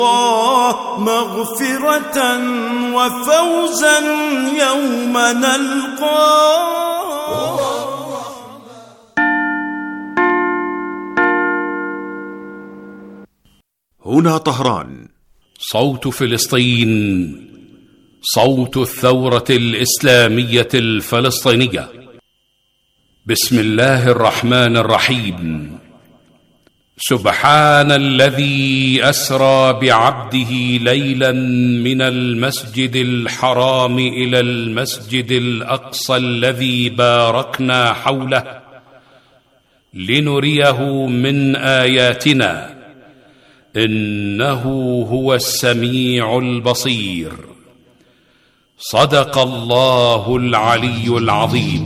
الله مغفرة وفوزا يوم نلقاه. هنا طهران. صوت فلسطين، صوت الثورة الإسلامية الفلسطينية. بسم الله الرحمن الرحيم. سبحان الذي أسرى بعبده ليلا من المسجد الحرام إلى المسجد الأقصى الذي باركنا حوله لنريه من آياتنا إنه هو السميع البصير. صدق الله العلي العظيم.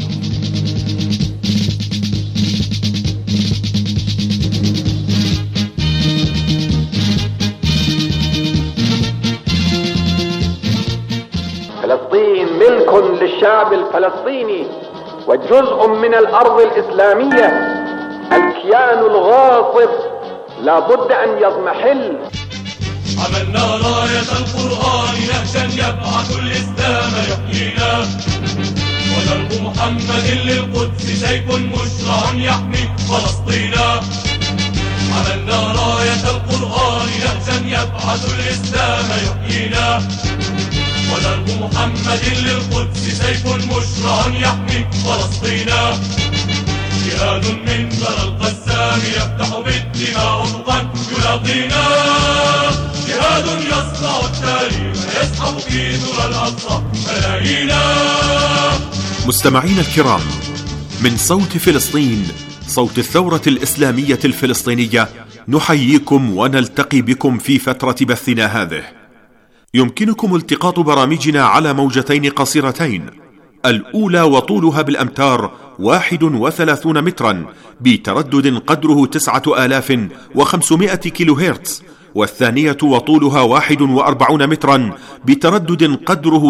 فلسطين ملك للشعب الفلسطيني وجزء من الأرض الإسلامية. الكيان الغاصب لا بد أن يضمحل. عملنا راية القرآن نهجا يبعث الإسلام يحيينا، ودرب محمد للقدس سيف مشرع يحمي فلسطينا. عملنا راية القرآن نهجا يبعث الإسلام يحيينا، ودرب محمد للقدس سيف مشرع يحمي فلسطينا. جهاد من بر القسام يفتح بالدماء أفقا يلاقينا، جهاد يصنع التاريخ يسحب في ذرى الأقصى ملايينا. مستمعين الكرام، من صوت فلسطين، صوت الثورة الإسلامية الفلسطينية، نحييكم ونلتقي بكم في فترة بثنا هذه. يمكنكم التقاط برامجنا على موجتين قصيرتين، الأولى وطولها بالأمتار 31 مترا بتردد قدره 9500 كيلو هرتز، والثانية وطولها 41 مترا بتردد قدره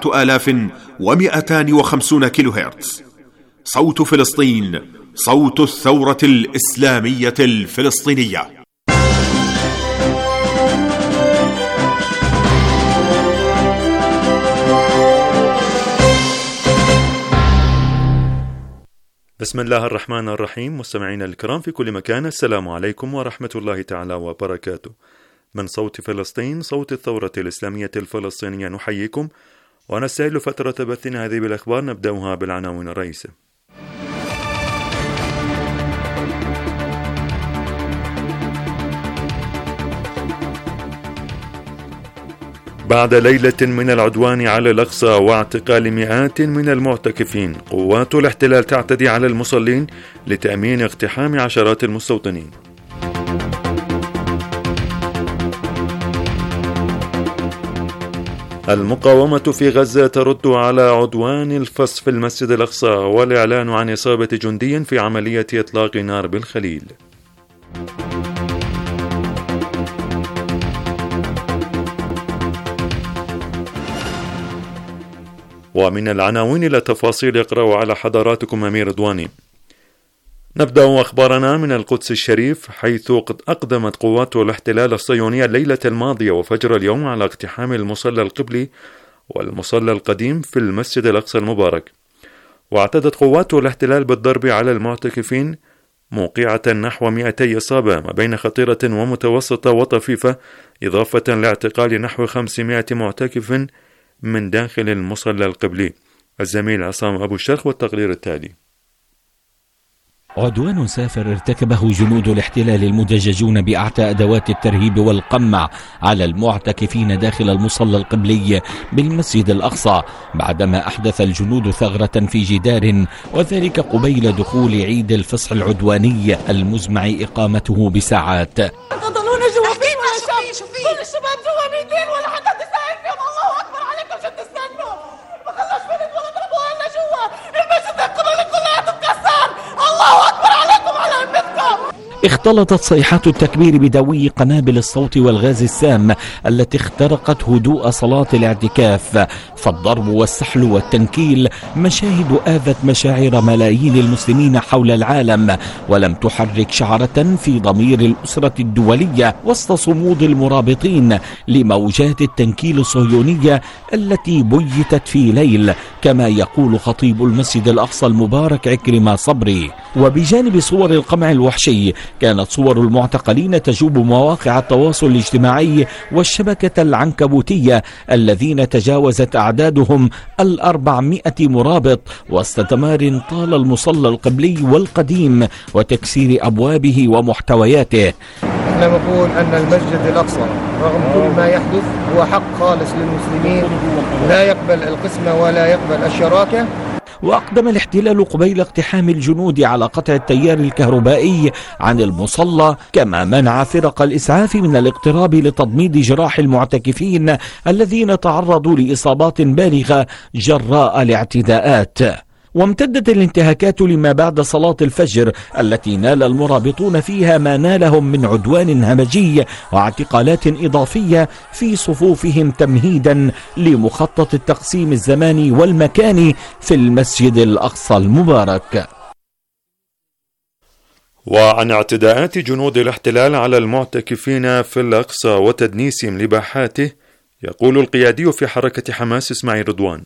7250 كيلو هرتز. صوت فلسطين، صوت الثورة الإسلامية الفلسطينية. بسم الله الرحمن الرحيم. مستمعينا الكرام في كل مكان، السلام عليكم ورحمة الله تعالى وبركاته. من صوت فلسطين، صوت الثورة الإسلامية الفلسطينية، نحييكم ونستهل فترة بثنا هذه بالأخبار. نبدأها بالعناوين الرئيسة. بعد ليلة من العدوان على الأقصى واعتقال مئات من المعتكفين، قوات الاحتلال تعتدي على المصلين لتأمين اقتحام عشرات المستوطنين. المقاومة في غزة ترد على عدوان الفص في المسجد الأقصى والإعلان عن إصابة جندي في عملية إطلاق نار بالخليل. ومن العناوين إلى تفاصيل يقرأ على حضراتكم أمير رضواني. نبدأ أخبارنا من القدس الشريف، حيث أقدمت قوات الاحتلال الصهيونية الليلة الماضية وفجر اليوم على اقتحام المصلى القبلي والمصلى القديم في المسجد الأقصى المبارك. واعتدت قوات الاحتلال بالضرب على المعتكفين، موقعة نحو 200 إصابة ما بين خطيرة ومتوسطة وطفيفة، إضافة لاعتقال نحو 500 معتكف من داخل المصلى القبلي. الزميل عصام أبو الشرخ والتقرير التالي. عدوان سافر ارتكبه جنود الاحتلال المدججون بأعتى أدوات الترهيب والقمع على المعتكفين داخل المصلى القبلي بالمسجد الأقصى، بعدما أحدث الجنود ثغرة في جدار، وذلك قبيل دخول عيد الفصح العدواني المزمع إقامته بساعات. تضلون جوا فين يا شباب؟ كل الشباب جوا ميتين ولا حتى تساعد فيهم. الله أكبر عليكم، شو تستنوا؟ ما خلاش بنت ولا ضربوها لنا جوا، المسجد القبلي كلها تتكسر. الله أكبر عليكم على همتكم. اختلطت صيحات التكبير بدوي قنابل الصوت والغاز السام التي اخترقت هدوء صلاة الاعتكاف، فالضرب والسحل والتنكيل مشاهد آذت مشاعر ملايين المسلمين حول العالم، ولم تحرك شعرة في ضمير الأسرة الدولية وسط صمود المرابطين لموجات التنكيل الصهيونية التي بيتت في ليل، كما يقول خطيب المسجد الأقصى المبارك عكرمة صبري. وبجانب صور القمع الوحشي كانت صور المعتقلين تجوب مواقع التواصل الاجتماعي والشبكة العنكبوتية الذين تجاوزت أعدادهم 400 مرابط وسط دمار طال المصلى القبلي والقديم وتكسير أبوابه ومحتوياته. احنا نقول أن المسجد الأقصى رغم كل ما يحدث هو حق خالص للمسلمين، لا يقبل القسمة ولا يقبل الشراكة. وأقدم الاحتلال قبيل اقتحام الجنود على قطع التيار الكهربائي عن المصلى، كما منع فرق الإسعاف من الاقتراب لتضميد جراح المعتكفين الذين تعرضوا لإصابات بالغة جراء الاعتداءات. وامتدت الانتهاكات لما بعد صلاة الفجر التي نال المرابطون فيها ما نالهم من عدوان همجي واعتقالات إضافية في صفوفهم تمهيدا لمخطط التقسيم الزماني والمكاني في المسجد الأقصى المبارك. وعن اعتداءات جنود الاحتلال على المعتكفين في الأقصى وتدنيسهم لباحاته يقول القيادي في حركة حماس إسماعيل رضوان: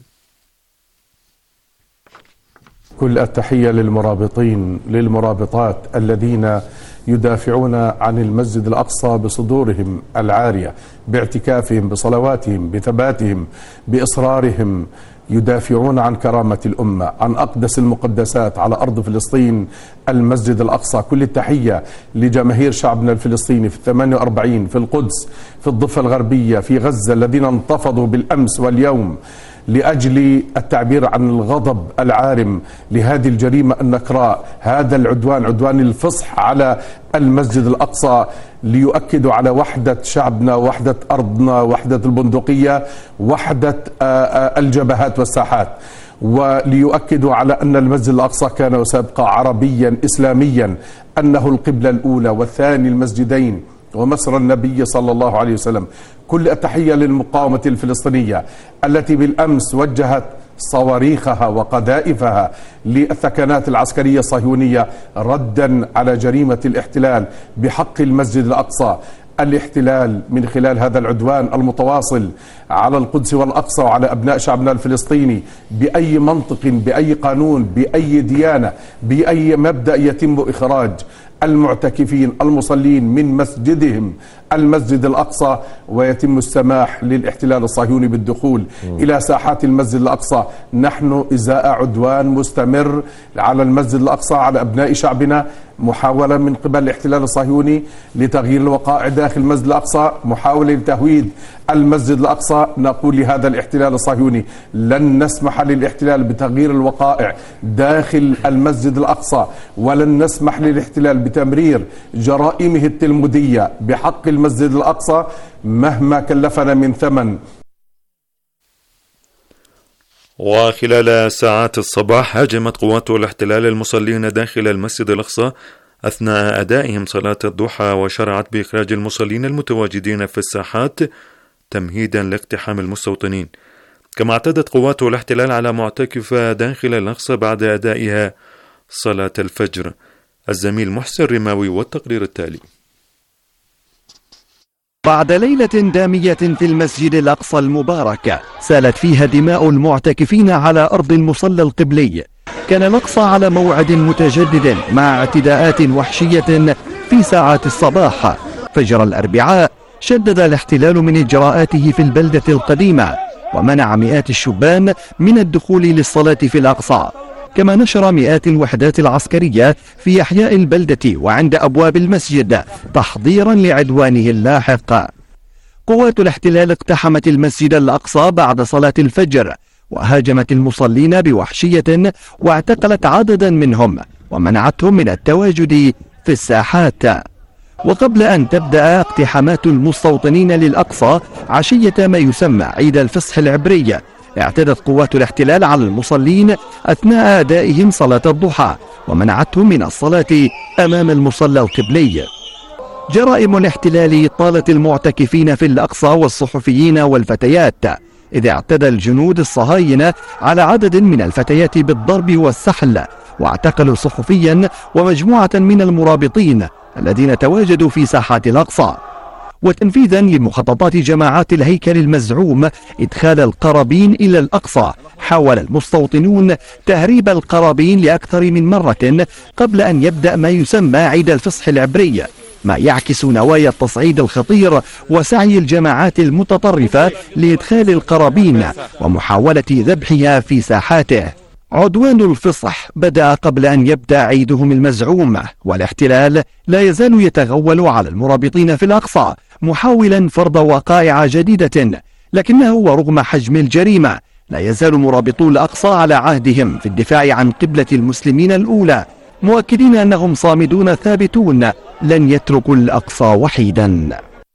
كل التحية للمرابطين للمرابطات الذين يدافعون عن المسجد الأقصى بصدورهم العارية، باعتكافهم، بصلواتهم، بثباتهم، بإصرارهم، يدافعون عن كرامة الأمة، عن أقدس المقدسات على أرض فلسطين المسجد الأقصى. كل التحية لجماهير شعبنا الفلسطيني في 48 في القدس، في الضفة الغربية، في غزة، الذين انتفضوا بالأمس واليوم لأجل التعبير عن الغضب العارم لهذه الجريمة النكراء، هذا العدوان، عدوان الفصح على المسجد الأقصى، ليؤكدوا على وحدة شعبنا، وحدة أرضنا، وحدة البندقية، وحدة الجبهات والساحات، وليؤكدوا على أن المسجد الأقصى كان وسيبقى عربيا إسلاميا، أنه القبلة الأولى والثاني المسجدين ومسرى النبي صلى الله عليه وسلم. كل التحية للمقاومة الفلسطينية التي بالأمس وجهت صواريخها وقذائفها للثكنات العسكرية الصهيونية ردا على جريمة الاحتلال بحق المسجد الأقصى. الاحتلال من خلال هذا العدوان المتواصل على القدس والأقصى وعلى أبناء شعبنا الفلسطيني بأي منطق، بأي قانون، بأي ديانة، بأي مبدأ يتم إخراج المعتكفين المصلين من مسجدهم المسجد الأقصى، ويتم السماح للاحتلال الصهيوني بالدخول إلى ساحات المسجد الأقصى. نحن إزاء عدوان مستمر على المسجد الأقصى، على أبناء شعبنا، محاولة من قبل الاحتلال الصهيوني لتغيير الوقائع داخل المسجد الأقصى، محاولة لتهويد المسجد الأقصى. نقول لهذا الاحتلال الصهيوني لن نسمح للاحتلال بتغيير الوقائع داخل المسجد الأقصى، ولن نسمح للاحتلال بتمرير جرائمه التلمودية بحق المسجد الأقصى مهما كلفنا من ثمن. وخلال ساعات الصباح هاجمت قوات الاحتلال المصلين داخل المسجد الأقصى أثناء أدائهم صلاة الضحى، وشرعت بإخراج المصلين المتواجدين في الساحات تمهيدا لاقتحام المستوطنين. كما اعتدت قوات الاحتلال على معتكفة داخل الأقصى بعد أدائها صلاة الفجر. الزميل محسن رماوي والتقرير التالي. بعد ليلة دامية في المسجد الأقصى المبارك سالت فيها دماء المعتكفين على أرض المصلى القبلي، كان الأقصى على موعد متجدد مع اعتداءات وحشية في ساعات الصباح. فجر الأربعاء شدد الاحتلال من إجراءاته في البلدة القديمة ومنع مئات الشبان من الدخول للصلاة في الأقصى، كما نشر مئات الوحدات العسكرية في أحياء البلدة وعند أبواب المسجد تحضيرا لعدوانه اللاحق. قوات الاحتلال اقتحمت المسجد الأقصى بعد صلاة الفجر وهاجمت المصلين بوحشية واعتقلت عددا منهم ومنعتهم من التواجد في الساحات. وقبل أن تبدأ اقتحامات المستوطنين للأقصى عشية ما يسمى عيد الفصح العبري، اعتدت قوات الاحتلال على المصلين أثناء أدائهم صلاة الضحى، ومنعتهم من الصلاة أمام المصلى القبلي. جرائم الاحتلال طالت المعتكفين في الأقصى والصحفيين والفتيات، إذ اعتدى الجنود الصهاينة على عدد من الفتيات بالضرب والسحل، واعتقلوا صحفيا ومجموعة من المرابطين الذين تواجدوا في ساحات الأقصى. وتنفيذا لمخططات جماعات الهيكل المزعوم إدخال القرابين إلى الأقصى، حاول المستوطنون تهريب القرابين لأكثر من مرة قبل أن يبدأ ما يسمى عيد الفصح العبري، ما يعكس نوايا التصعيد الخطير وسعي الجماعات المتطرفة لإدخال القرابين ومحاولة ذبحها في ساحاته. عدوان الفصح بدأ قبل أن يبدأ عيدهم المزعوم، والاحتلال لا يزال يتغول على المرابطين في الأقصى محاولا فرض وقائع جديدة، لكنه ورغم حجم الجريمة لا يزال مرابطو الأقصى على عهدهم في الدفاع عن قبلة المسلمين الأولى، مؤكدين أنهم صامدون ثابتون لن يتركوا الأقصى وحيدا.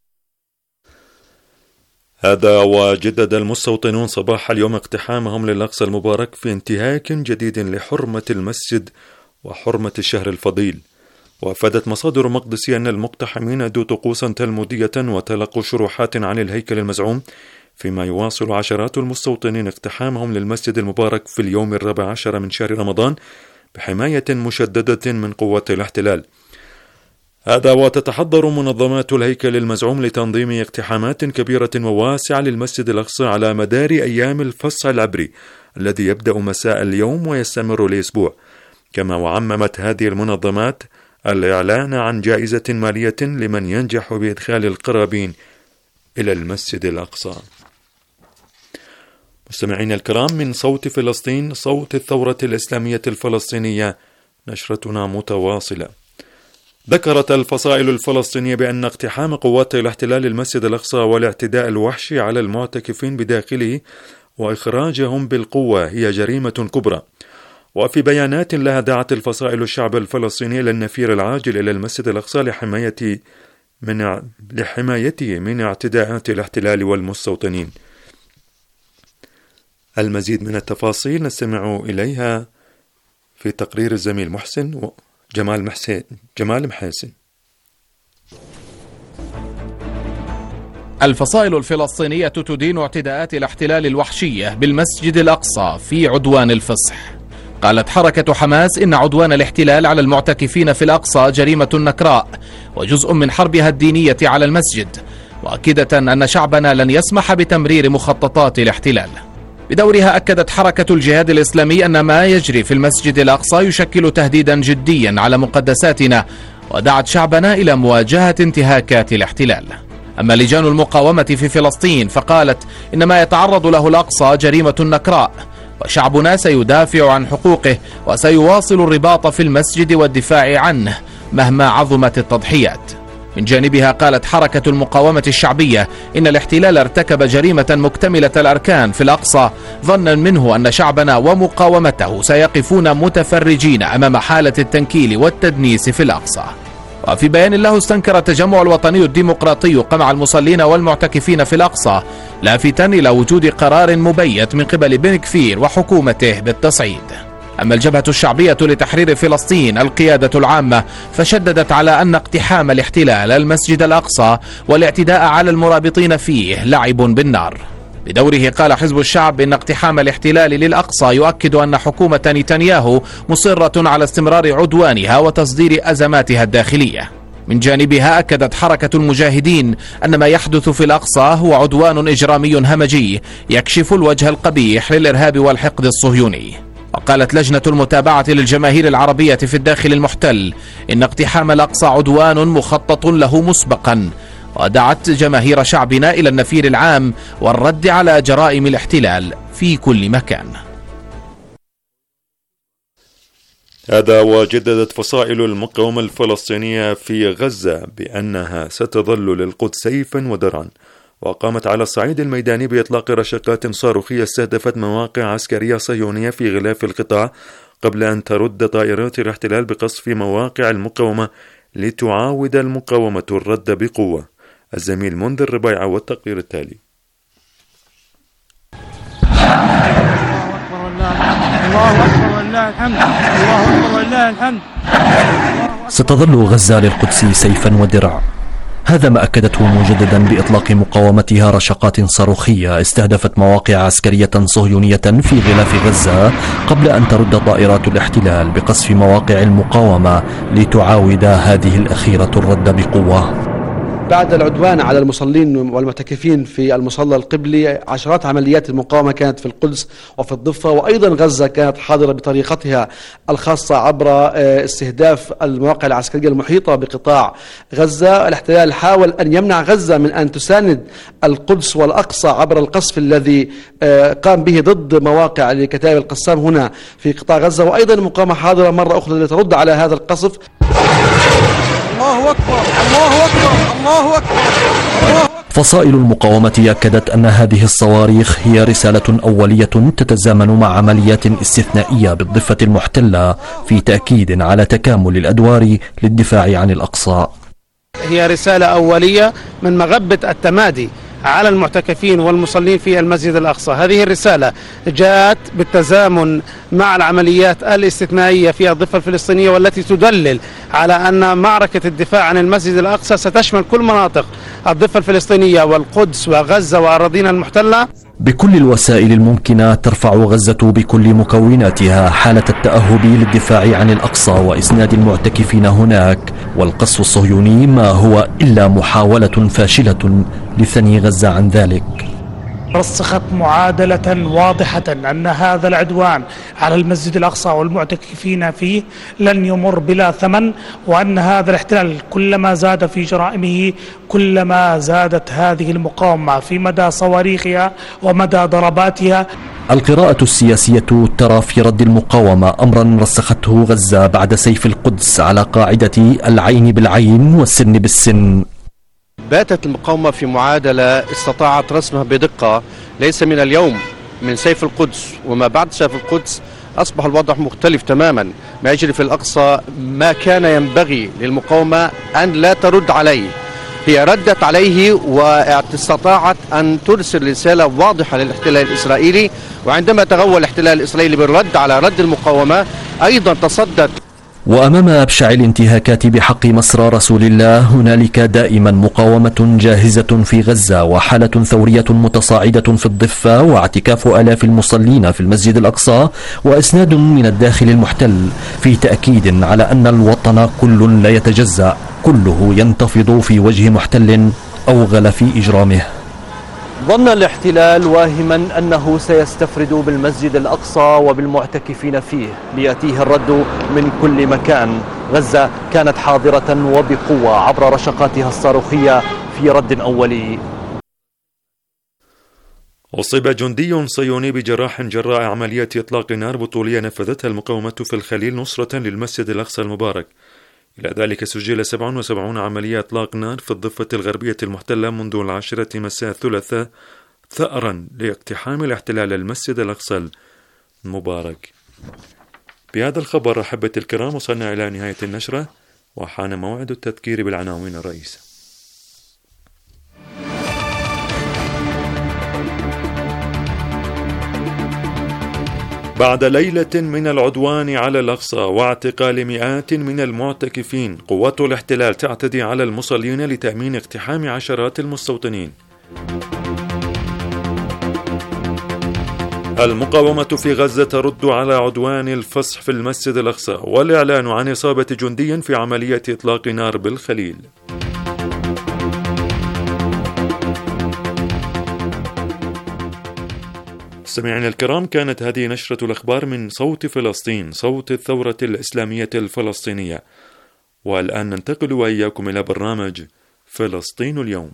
هذا وجدد المستوطنون صباح اليوم اقتحامهم للأقصى المبارك في انتهاك جديد لحرمة المسجد وحرمة الشهر الفضيل. وأفادت مصادر مقدسية أن المقتحمين أدوا طقوسا تلمودية وتلقوا شروحات عن الهيكل المزعوم، فيما يواصل عشرات المستوطنين اقتحامهم للمسجد المبارك في اليوم 14 من شهر رمضان بحماية مشددة من قوات الاحتلال. هذا وتتحضر منظمات الهيكل المزعوم لتنظيم اقتحامات كبيرة وواسعة للمسجد الأقصى على مدار أيام الفصح العبري الذي يبدأ مساء اليوم ويستمر لأسبوع. كما وعممت هذه المنظمات الإعلان عن جائزة مالية لمن ينجح بإدخال القرابين إلى المسجد الأقصى. مستمعينا الكرام، من صوت فلسطين، صوت الثورة الإسلامية الفلسطينية، نشرتنا متواصلة. ذكرت الفصائل الفلسطينية بأن اقتحام قوات الاحتلال المسجد الأقصى والاعتداء الوحشي على المعتكفين بداخله وإخراجهم بالقوة هي جريمة كبرى. وفي بيانات لها دعت الفصائل الشعب الفلسطيني للنفير العاجل إلى المسجد الأقصى لحمايته من اعتداءات الاحتلال والمستوطنين. المزيد من التفاصيل نستمع إليها في تقرير الزميل جمال محاسن. الفصائل الفلسطينية تدين اعتداءات الاحتلال الوحشية بالمسجد الأقصى في عدوان الفصح. قالت حركة حماس إن عدوان الاحتلال على المعتكفين في الأقصى جريمة نكراء وجزء من حربها الدينية على المسجد، وأكدت أن شعبنا لن يسمح بتمرير مخططات الاحتلال. بدورها أكدت حركة الجهاد الإسلامي أن ما يجري في المسجد الأقصى يشكل تهديدا جديا على مقدساتنا، ودعت شعبنا إلى مواجهة انتهاكات الاحتلال. أما لجان المقاومة في فلسطين فقالت إن ما يتعرض له الأقصى جريمة نكراء، وشعبنا سيدافع عن حقوقه وسيواصل الرباط في المسجد والدفاع عنه مهما عظمت التضحيات. من جانبها قالت حركة المقاومة الشعبية إن الاحتلال ارتكب جريمة مكتملة الأركان في الأقصى، ظنا منه أن شعبنا ومقاومته سيقفون متفرجين أمام حالة التنكيل والتدنيس في الأقصى. وفي بيان له استنكر التجمع الوطني الديمقراطي قمع المصلين والمعتكفين في الأقصى، لافتا إلى وجود قرار مبيت من قبل بن كفير وحكومته بالتصعيد. أما الجبهة الشعبية لتحرير فلسطين القيادة العامة فشددت على أن اقتحام الاحتلال المسجد الأقصى والاعتداء على المرابطين فيه لعب بالنار. بدوره قال حزب الشعب إن اقتحام الاحتلال للأقصى يؤكد أن حكومة نتنياهو مصرة على استمرار عدوانها وتصدير أزماتها الداخلية. من جانبها أكدت حركة المجاهدين أن ما يحدث في الأقصى هو عدوان إجرامي همجي يكشف الوجه القبيح للإرهاب والحقد الصهيوني. وقالت لجنة المتابعة للجماهير العربية في الداخل المحتل إن اقتحام الأقصى عدوان مخطط له مسبقا، ودعت جماهير شعبنا إلى النفير العام والرد على جرائم الاحتلال في كل مكان. هذا وجددت فصائل المقاومة الفلسطينية في غزة بأنها ستظل للقدس سيفا ودرعا، وقامت على الصعيد الميداني بإطلاق رشقات صاروخية استهدفت مواقع عسكرية صهيونية في غلاف القطاع قبل أن ترد طائرات الاحتلال بقصف مواقع المقاومة لتعاود المقاومة الرد بقوة. الزميل منذر ربيعة والتقرير التالي. الله أكبر ولله الحمد. الله أكبر ولله الحمد. ستظل غزة للقدس سيفا ودرع. هذا ما أكدته مجددا بإطلاق مقاومتها رشقات صاروخية استهدفت مواقع عسكرية صهيونية في غلاف غزة قبل أن ترد طائرات الاحتلال بقصف مواقع المقاومة لتعاود هذه الأخيرة الرد بقوة. بعد العدوان على المصلين والمعتكفين في المصلى القبلي، عشرات عمليات المقاومة كانت في القدس وفي الضفة، وأيضا غزة كانت حاضرة بطريقتها الخاصة عبر استهداف المواقع العسكرية المحيطة بقطاع غزة. الاحتلال حاول أن يمنع غزة من أن تساند القدس والأقصى عبر القصف الذي قام به ضد مواقع لكتائب القسام هنا في قطاع غزة، وأيضا المقاومة حاضرة مرة أخرى لترد على هذا القصف. الله أكبر الله أكبر الله أكبر. فصائل المقاومة أكدت أن هذه الصواريخ هي رسالة أولية تتزامن مع عمليات استثنائية بالضفة المحتلة في تأكيد على تكامل الأدوار للدفاع عن الأقصى. هي رسالة أولية من مغبة التمادي على المعتكفين والمصلين في المسجد الأقصى. هذه الرسالة جاءت بالتزامن مع العمليات الاستثنائية في الضفة الفلسطينية، والتي تدلل على أن معركة الدفاع عن المسجد الأقصى ستشمل كل مناطق الضفة الفلسطينية والقدس وغزة وأراضينا المحتلة. بكل الوسائل الممكنة ترفع غزة بكل مكوناتها حالة التأهب للدفاع عن الأقصى وإسناد المعتكفين هناك، والقصف الصهيوني ما هو إلا محاولة فاشلة لثني غزة عن ذلك. رسخت معادلة واضحة أن هذا العدوان على المسجد الأقصى والمعتكفين فيه لن يمر بلا ثمن، وأن هذا الاحتلال كلما زاد في جرائمه كلما زادت هذه المقاومة في مدى صواريخها ومدى ضرباتها. القراءة السياسية ترى في رد المقاومة أمرا رسخته غزة بعد سيف القدس على قاعدة العين بالعين والسن بالسن. باتت المقاومة في معادلة استطاعت رسمها بدقة ليس من اليوم، من سيف القدس وما بعد سيف القدس أصبح الوضع مختلف تماما. ما يجري في الأقصى ما كان ينبغي للمقاومة أن لا ترد عليه، هي ردت عليه واستطاعت أن ترسل رسالة واضحة للاحتلال الإسرائيلي. وعندما تغول الاحتلال الإسرائيلي بالرد على رد المقاومة أيضا تصدت. وأمام أبشع الانتهاكات بحق مصرى رسول الله هنالك دائما مقاومة جاهزة في غزة وحالة ثورية متصاعدة في الضفة واعتكاف آلاف المصلين في المسجد الأقصى وإسناد من الداخل المحتل في تأكيد على أن الوطن كل لا يتجزأ، كله ينتفض في وجه محتل أوغل في إجرامه. ظن الاحتلال واهما أنه سيستفرد بالمسجد الأقصى وبالمعتكفين فيه ليأتيه الرد من كل مكان. غزة كانت حاضرة وبقوة عبر رشقاتها الصاروخية في رد أولي. أصيب جندي صهيوني بجراح جراء عملية إطلاق نار بطولية نفذتها المقاومة في الخليل نصرة للمسجد الأقصى المبارك. إلى ذلك سجل 77 عملية إطلاق نار في الضفة الغربية المحتلة منذ 10 مساء الثلاثاء ثأرا لاقتحام الاحتلال المسجد الأقصى المبارك. بهذا الخبر أحبتي الكرام وصلنا إلى نهاية النشرة وحان موعد التذكير بالعناوين الرئيسة. بعد ليلة من العدوان على الأقصى واعتقال مئات من المعتكفين، قوات الاحتلال تعتدي على المصلين لتأمين اقتحام عشرات المستوطنين. المقاومة في غزة ترد على عدوان الفصح في المسجد الأقصى والإعلان عن إصابة جندي في عملية إطلاق نار بالخليل. مستمعينا الكرام، كانت هذه نشرة الأخبار من صوت فلسطين، صوت الثورة الإسلامية الفلسطينية. والآن ننتقل وإياكم إلى برنامج فلسطين اليوم.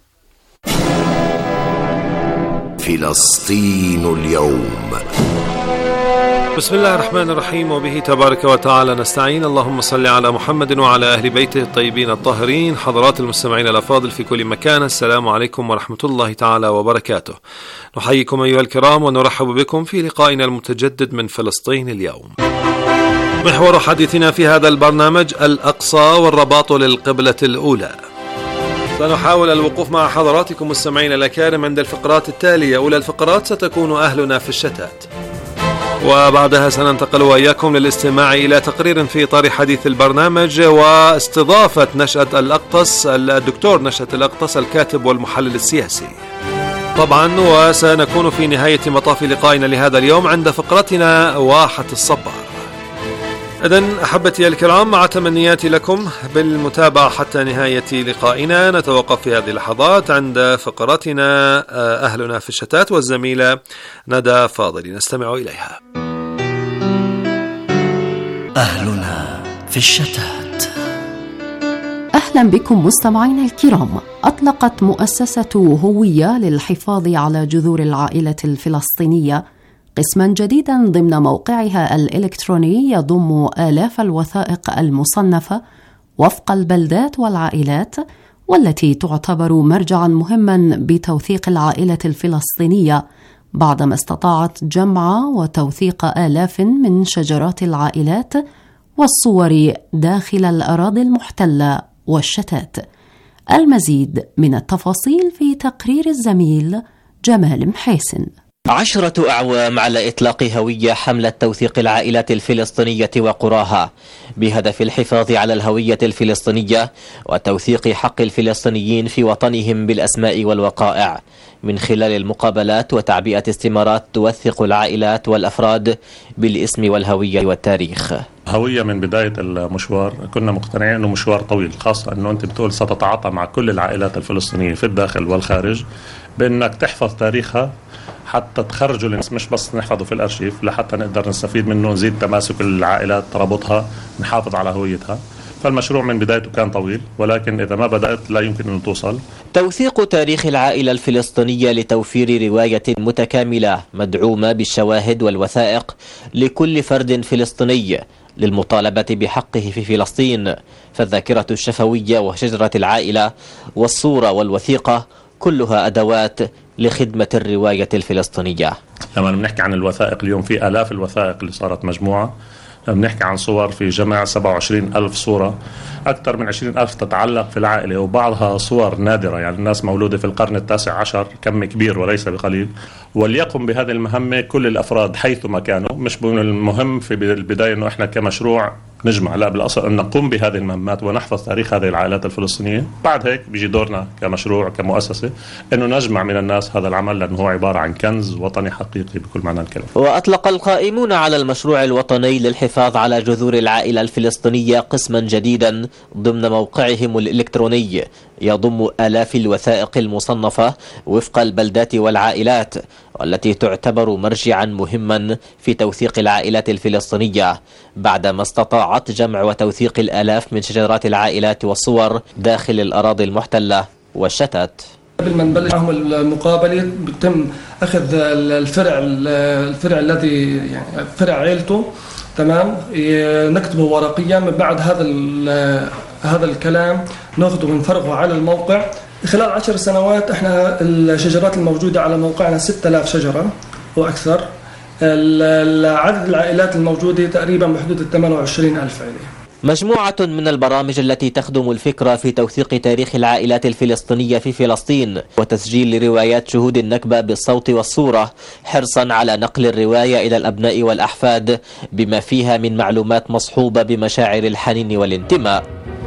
فلسطين اليوم. بسم الله الرحمن الرحيم، وبه تبارك وتعالى نستعين. اللهم صل على محمد وعلى أهل بيته الطيبين الطاهرين. حضرات المستمعين الأفاضل في كل مكان، السلام عليكم ورحمة الله تعالى وبركاته. نحييكم أيها الكرام ونرحب بكم في لقائنا المتجدد من فلسطين اليوم. محور حديثنا في هذا البرنامج الأقصى والرباط للقبلة الأولى. سنحاول الوقوف مع حضراتكم مستمعين الأكارم عند الفقرات التالية. أولى الفقرات ستكون أهلنا في الشتات، وبعدها سننتقل وإياكم للاستماع إلى تقرير في إطار حديث البرنامج واستضافة نشأة الأقطس الدكتور نشأة الأقطس الكاتب والمحلل السياسي طبعا. وسنكون في نهاية مطاف لقائنا لهذا اليوم عند فقرتنا واحة الصبار. إذن أحبتي الكرام، مع تمنياتي لكم بالمتابعة حتى نهاية لقائنا، نتوقف في هذه اللحظات عند فقرتنا أهلنا في الشتات والزميلة ندى فاضل، نستمع إليها. أهلنا في الشتات. أهلا بكم مستمعينا الكرام. أطلقت مؤسسة هوية للحفاظ على جذور العائلة الفلسطينية قسما جديدا ضمن موقعها الإلكتروني يضم آلاف الوثائق المصنفة وفق البلدات والعائلات، والتي تعتبر مرجعا مهما بتوثيق العائلة الفلسطينية بعدما استطاعت جمع وتوثيق آلاف من شجرات العائلات والصور داخل الأراضي المحتلة والشتات. المزيد من التفاصيل في تقرير الزميل جمال محيسن. 10 أعوام على إطلاق هوية حملة توثيق العائلات الفلسطينية وقراها بهدف الحفاظ على الهوية الفلسطينية وتوثيق حق الفلسطينيين في وطنهم بالأسماء والوقائع من خلال المقابلات وتعبئة استمارات توثق العائلات والأفراد بالاسم والهوية والتاريخ. هوية من بداية المشوار كنا مقتنعين أنه مشوار طويل، خاصة أنه أنت بتقول ستتعاطى مع كل العائلات الفلسطينية في الداخل والخارج بأنك تحفظ تاريخها حتى تخرجوا للناس، مش بس نحفظه في الأرشيف، لحتى نقدر نستفيد منه، نزيد تماسك العائلات، ترابطها، نحافظ على هويتها. فالمشروع من بدايته كان طويل، ولكن إذا ما بدأت لا يمكن أن توصل. توثيق تاريخ العائلة الفلسطينية لتوفير رواية متكاملة مدعومة بالشواهد والوثائق لكل فرد فلسطيني للمطالبة بحقه في فلسطين، فالذاكرة الشفوية وشجرة العائلة والصورة والوثيقة كلها أدوات لخدمة الرواية الفلسطينية. لما بنحكي عن الوثائق اليوم في آلاف الوثائق اللي صارت مجموعة، بنحكي عن صور في جمع 27,000 صورة، أكثر من 20,000 تتعلق في العائلة، وبعضها صور نادرة، يعني الناس مولودة في القرن ال19، كم كبير وليس بقليل. وليقم بهذه المهمة كل الأفراد حيثما كانوا، مش المهم في البداية أنه إحنا كمشروع نجمع، لا بالأصل أن نقوم بهذه المهمات ونحفظ تاريخ هذه العائلات الفلسطينية. بعد هيك بيجي دورنا كمشروع كمؤسسة أنه نجمع من الناس هذا العمل، لأنه هو عبارة عن كنز وطني حقيقي بكل معنى الكلمة. وأطلق القائمون على المشروع الوطني للحفاظ على جذور العائلة الفلسطينية قسما جديدا ضمن موقعهم الإلكتروني يضم آلاف الوثائق المصنفة وفق البلدات والعائلات، والتي تعتبر مرجعا مهما في توثيق العائلات الفلسطينية بعدما استطاعت جمع وتوثيق الآلاف من شجرات العائلات والصور داخل الأراضي المحتلة والشتات. قبل ما نبلش معهم المقابلة بيتم أخذ الفرع الذي يعني فرع عائلته، تمام، نكتبه ورقيا. من بعد هذا الكلام ناخذه ونفرغه على الموقع. خلال 10 سنوات احنا الشجرات الموجودة على موقعنا 6000 شجرة وأكثر. عدد العائلات الموجودة تقريبا بحدود 28,000 عائلة. مجموعة من البرامج التي تخدم الفكرة في توثيق تاريخ العائلات الفلسطينية في فلسطين وتسجيل روايات شهود النكبة بالصوت والصورة، حرصا على نقل الرواية إلى الأبناء والأحفاد بما فيها من معلومات مصحوبة بمشاعر الحنين والانتماء.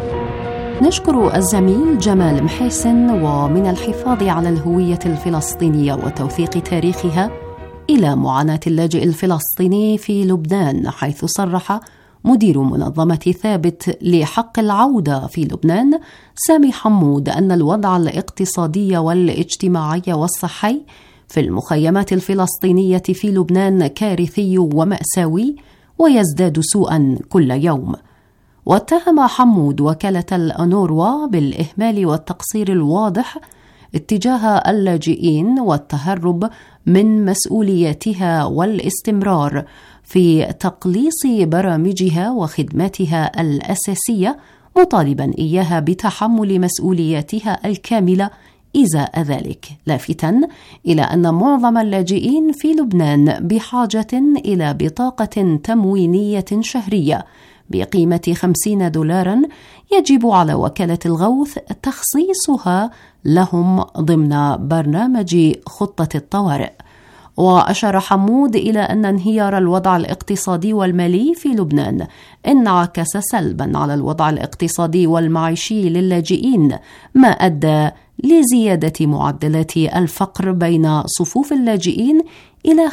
نشكر الزميل جمال محيسن. ومن الحفاظ على الهوية الفلسطينية وتوثيق تاريخها إلى معاناة اللاجئ الفلسطيني في لبنان، حيث صرح مدير منظمة ثابت لحق العودة في لبنان سامي حمود أن الوضع الاقتصادي والاجتماعي والصحي في المخيمات الفلسطينية في لبنان كارثي ومأساوي ويزداد سوءا كل يوم. واتهم حمود وكالة الأونروا بالإهمال والتقصير الواضح اتجاه اللاجئين والتهرب من مسؤولياتها والاستمرار في تقليص برامجها وخدماتها الأساسية، مطالبا إياها بتحمل مسؤولياتها الكاملة إزاء ذلك، لافتا إلى أن معظم اللاجئين في لبنان بحاجة إلى بطاقة تموينية شهرية بقيمة $50 يجب على وكالة الغوث تخصيصها لهم ضمن برنامج خطة الطوارئ. وأشار حمود إلى أن انهيار الوضع الاقتصادي والمالي في لبنان انعكس سلبا على الوضع الاقتصادي والمعيشي للاجئين، ما أدى لزيادة معدلات الفقر بين صفوف اللاجئين إلى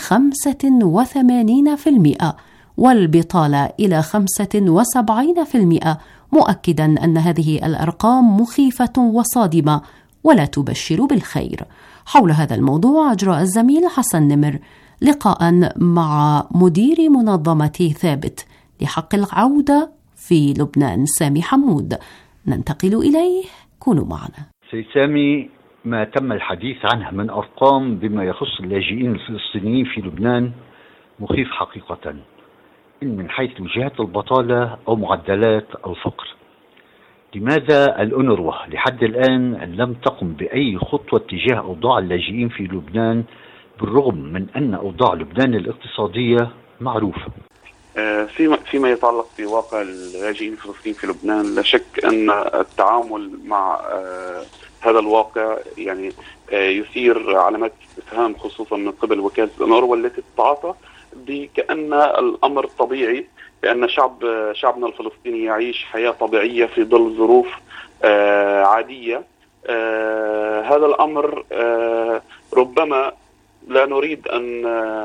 85% والبطالة إلى 75%، مؤكدا أن هذه الأرقام مخيفة وصادمة ولا تبشر بالخير. حول هذا الموضوع أجرى الزميل حسن نمر لقاء مع مدير منظمة ثابت لحق العودة في لبنان سامي حمود، ننتقل إليه، كونوا معنا. سيد سامي، ما تم الحديث عنه من أرقام بما يخص اللاجئين الفلسطينيين في لبنان مخيف حقيقة، إن من حيث جهات البطالة أو معدلات الفقر. لماذا الأونروا لحد الآن لم تقم بأي خطوة تجاه أوضاع اللاجئين في لبنان، بالرغم من أن أوضاع لبنان الاقتصادية معروفة؟ فيما يتعلق بواقع اللاجئين الفلسطينيين في لبنان، لا شك أن التعامل مع هذا الواقع يعني يثير علامات استفهام، خصوصا من قبل وكالة الأونروا التي تتعاطى بكأن الأمر طبيعي، بأن شعبنا الفلسطيني يعيش حياة طبيعية في ظل ظروف عادية. هذا الأمر ربما لا نريد أن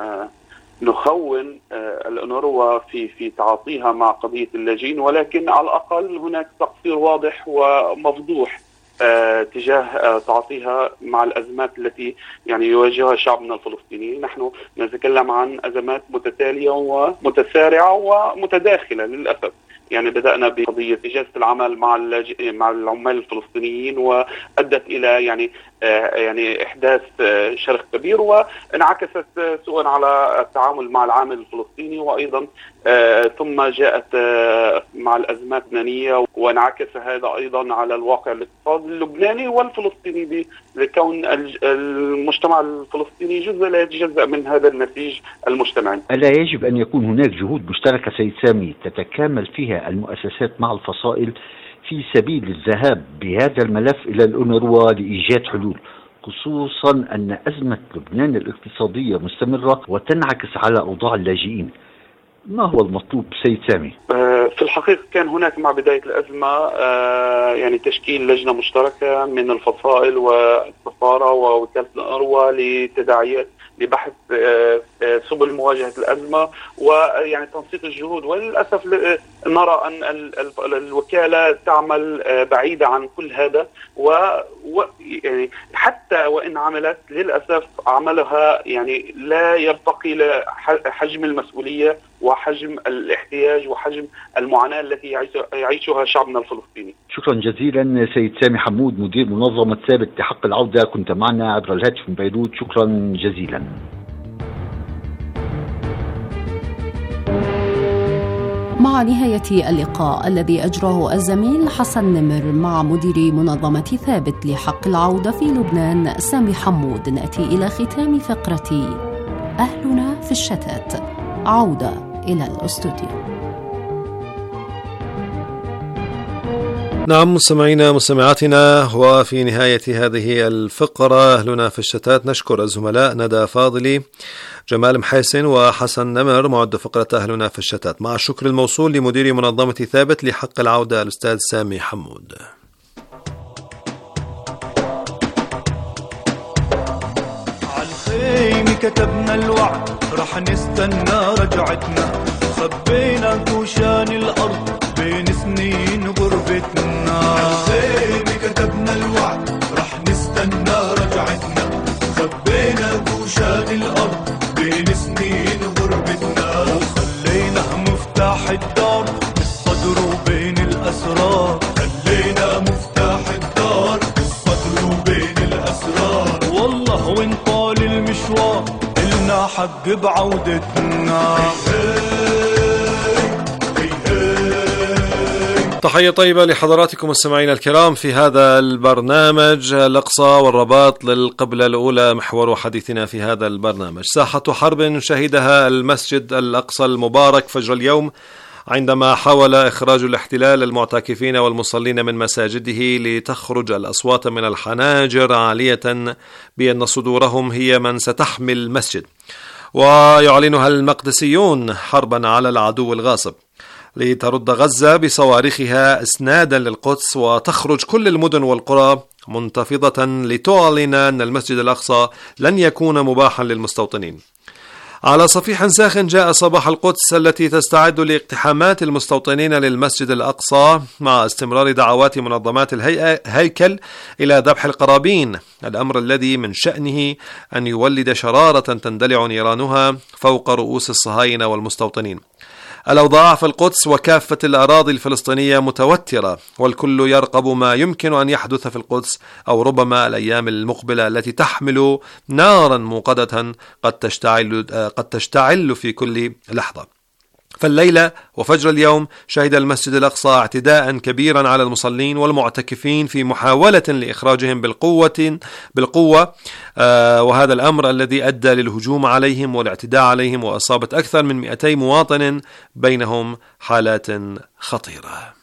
نخون الأونروا في تعاطيها مع قضية اللاجئين، ولكن على الأقل هناك تقصير واضح ومفضوح تجاه تعاطيها مع الأزمات التي يعني يواجهها شعبنا الفلسطيني. نحن نتكلم عن أزمات متتالية ومتسارعة ومتداخلة للأسف. يعني بدأنا بقضية إجازة العمل مع العمال الفلسطينيين، وأدت إلى يعني إحداث شرخ كبير، وانعكست سوءا على التعامل مع العامل الفلسطيني، وأيضا ثم جاءت مع الأزمات اللبنانية، وانعكس هذا أيضا على الواقع الاقتصادي اللبناني والفلسطيني، لكون المجتمع الفلسطيني جزء لا يتجزأ من هذا النسيج المجتمعي. ألا يجب أن يكون هناك جهود مشتركة سيد سامي تتكامل فيها المؤسسات مع الفصائل في سبيل الذهاب بهذا الملف إلى الأونروا لإيجاد حلول، خصوصا أن أزمة لبنان الاقتصادية مستمرة وتنعكس على أوضاع اللاجئين؟ ما هو المطلوب سيد سامي؟ في الحقيقة كان هناك مع بداية الأزمة يعني تشكيل لجنة مشتركة من الفصائل والسفارة ووكالة الأونروا لتداعيات لبحث سبل مواجهة الأزمة ويعني تنسيق الجهود. وللأسف نرى أن الوكالة تعمل بعيدة عن كل هذا، يعني حتى وإن عملت للأسف عملها يعني لا يرتقي لحجم المسؤولية وحجم الاحتياج وحجم المعاناة التي يعيشها شعبنا الفلسطيني. شكرا جزيلا سيد سامي حمود، مدير منظمة ثابت لحق العودة، كنت معنا عبر الهاتف من بيروت، شكرا جزيلا. مع نهاية اللقاء الذي أجراه الزميل حسن نمر مع مدير منظمة ثابت لحق العودة في لبنان سامي حمود، نأتي إلى ختام فقرة أهلنا في الشتات. عودة إلى الأستوديو. نعم مستمعينا مستمعاتنا، وفي نهاية هذه الفقرة أهلنا في الشتات نشكر الزملاء ندى فاضلي، جمال محيسن وحسن نمر معد فقرة أهلنا في الشتات، مع الشكر الموصول لمدير منظمة ثابت لحق العودة الأستاذ سامي حمود. عالخيمة كتبنا الوعد رح نستنى رجعتنا، خبينا كوشان الأرض بين سنين غربتنا. عالخيمة كتبنا الوعد رح نستنى رجعتنا، خبينا كوشان الأرض بين سنين غربتنا. وخلينا مفتاح الدار بالصدر وبين الأسرار، خلينا مفتاح الدار بالصدر وبين الأسرار. والله وين طال المشوار إلنا حق بعودتنا. تحية طيبة لحضراتكم مستمعينا الكرام في هذا البرنامج. الأقصى والرباط للقبلة الأولى محور حديثنا في هذا البرنامج. ساحة حرب شهدها المسجد الأقصى المبارك فجر اليوم عندما حاول إخراج الاحتلال المعتكفين والمصلين من مساجده لتخرج الأصوات من الحناجر عالية بأن صدورهم هي من ستحمي المسجد، ويعلنها المقدسيون حربا على العدو الغاصب، لترد غزة بصواريخها إسنادا للقدس، وتخرج كل المدن والقرى منتفضة لتعلن أن المسجد الأقصى لن يكون مباحا للمستوطنين. على صفيح ساخن جاء صباح القدس التي تستعد لاقتحامات المستوطنين للمسجد الأقصى مع استمرار دعوات منظمات الهيكل إلى ذبح القرابين، الأمر الذي من شأنه أن يولد شرارة تندلع نيرانها فوق رؤوس الصهاينة والمستوطنين. الأوضاع في القدس وكافة الأراضي الفلسطينية متوترة، والكل يرقب ما يمكن أن يحدث في القدس، أو ربما الأيام المقبلة التي تحمل نارا موقدة قد تشتعل في كل لحظة. فالليلة وفجر اليوم شهد المسجد الأقصى اعتداء كبيرا على المصلين والمعتكفين في محاولة لإخراجهم بالقوة، وهذا الأمر الذي أدى للهجوم عليهم والاعتداء عليهم، وأصابت أكثر من 200 مواطن بينهم حالات خطيرة.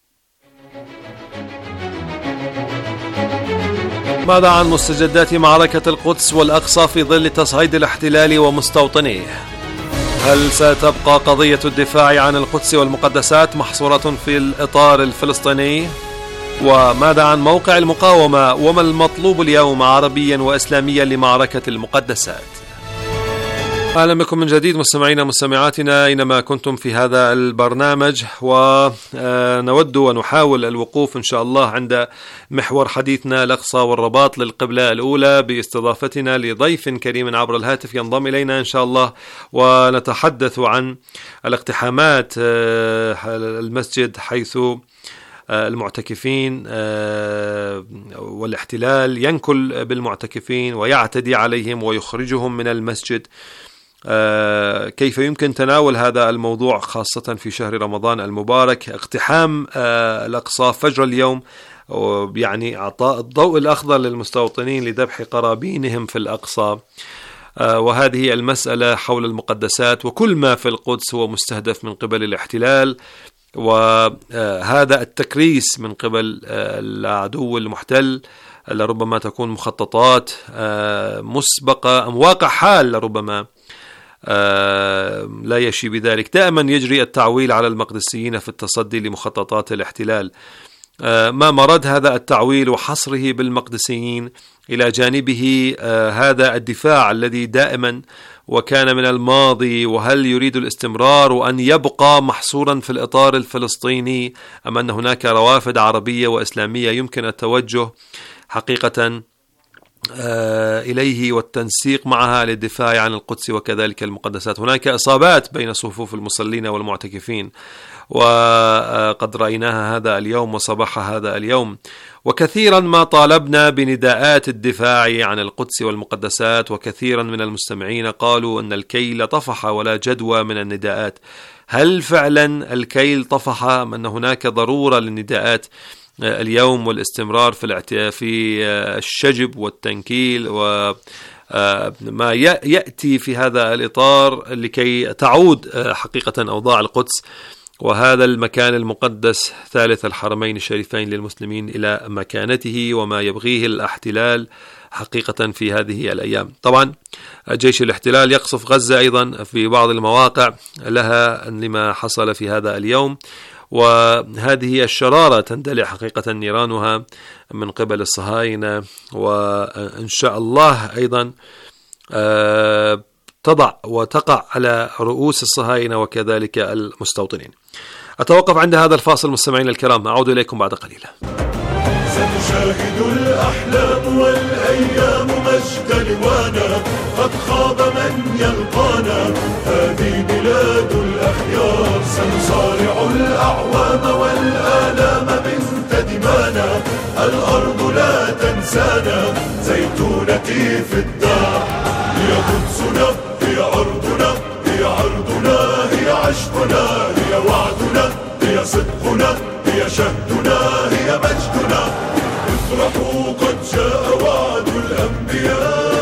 ماذا عن مستجدات معركة القدس والأقصى في ظل تصعيد الاحتلال ومستوطنيه؟ هل ستبقى قضية الدفاع عن القدس والمقدسات محصورة في الإطار الفلسطيني؟ وماذا عن موقع المقاومة وما المطلوب اليوم عربيا وإسلاميا لمعركة المقدسات؟ أهلا بكم من جديد مستمعينا مستمعاتنا أينما كنتم في هذا البرنامج، ونود ونحاول الوقوف إن شاء الله عند محور حديثنا الأقصى والرباط للقبلة الأولى باستضافتنا لضيف كريم عبر الهاتف ينضم إلينا إن شاء الله، ونتحدث عن الاقتحامات المسجد حيث المعتكفين والاحتلال ينكل بالمعتكفين ويعتدي عليهم ويخرجهم من المسجد. كيف يمكن تناول هذا الموضوع خاصة في شهر رمضان المبارك؟ اقتحام الأقصى فجر اليوم يعني إعطاء الضوء الأخضر للمستوطنين لذبح قرابينهم في الأقصى، وهذه المسألة حول المقدسات وكل ما في القدس هو مستهدف من قبل الاحتلال، وهذا التكريس من قبل العدو المحتل لربما تكون مخططات مسبقة أم واقع حال لربما لا يشي بذلك. دائما يجري التعويل على المقدسيين في التصدي لمخططات الاحتلال. ما مرد هذا التعويل وحصره بالمقدسيين إلى جانبه هذا الدفاع الذي دائما وكان من الماضي، وهل يريد الاستمرار وأن يبقى محصورا في الإطار الفلسطيني أم أن هناك روافد عربية وإسلامية يمكن التوجه حقيقة إليه والتنسيق معها للدفاع عن القدس وكذلك المقدسات؟ هناك إصابات بين صفوف المصلين والمعتكفين، وقد رأيناها هذا اليوم وصباح هذا اليوم، وكثيرا ما طالبنا بنداءات الدفاع عن القدس والمقدسات، وكثيرا من المستمعين قالوا أن الكيل طفح ولا جدوى من النداءات. هل فعلا الكيل طفح أم أن هناك ضرورة للنداءات اليوم والاستمرار في الشجب والتنكيل وما يأتي في هذا الإطار لكي تعود حقيقة أوضاع القدس وهذا المكان المقدس ثالث الحرمين الشريفين للمسلمين إلى مكانته وما يبغيه الاحتلال حقيقة في هذه الأيام؟ طبعا جيش الاحتلال يقصف غزة أيضا في بعض المواقع لها لما حصل في هذا اليوم، وهذه الشرارة تندلع حقيقة نيرانها من قبل الصهاينة، وإن شاء الله أيضا تضع وتقع على رؤوس الصهاينة وكذلك المستوطنين. أتوقف عند هذا الفاصل مستمعين الكرام، أعود إليكم بعد قليل. ستشاهد الأحلام والأيام مجد لوانا، قد خاب من يلقانا، هذه بلاد الأخيار. سنصارع الأعوام والآلام بنت دمانا، الأرض لا تنسانا، زيتونتي في الدار. هي قدسنا، هي عرضنا، هي عرضنا، هي عشقنا، هي وعدنا، هي صدقنا، هي شهدنا، هي مجدنا. افرحوا قد جاء وعد الأنبياء،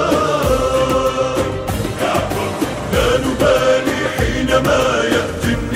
لا نبالي حينما يأتي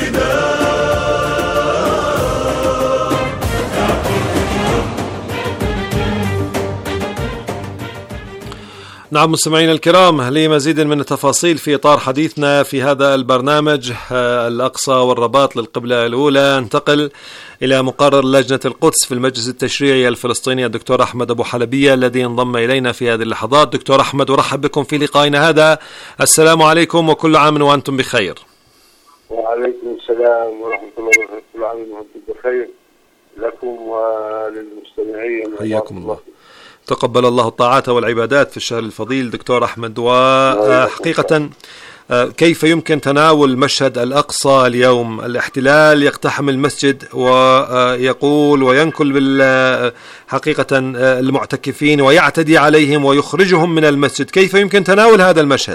نعم مستمعينا الكرام، لمزيد من التفاصيل في إطار حديثنا في هذا البرنامج الأقصى والرباط للقبلة الأولى، انتقل إلى مقرر لجنة القدس في المجلس التشريعي الفلسطيني الدكتور أحمد أبو حلبية الذي انضم إلينا في هذه اللحظات. دكتور أحمد، أرحب بكم في لقائنا هذا. السلام عليكم وكل عام وأنتم بخير. وعليكم السلام ورحمة الله وبركاته. كل عام وأنتم بخير لكم وللمستمعين. حياكم الله. تقبل الله الطاعات والعبادات في الشهر الفضيل. دكتور أحمد، وحقيقة كيف يمكن تناول مشهد الأقصى اليوم؟ الاحتلال يقتحم المسجد ويقول وينكل حقيقة المعتكفين ويعتدي عليهم ويخرجهم من المسجد، كيف يمكن تناول هذا المشهد؟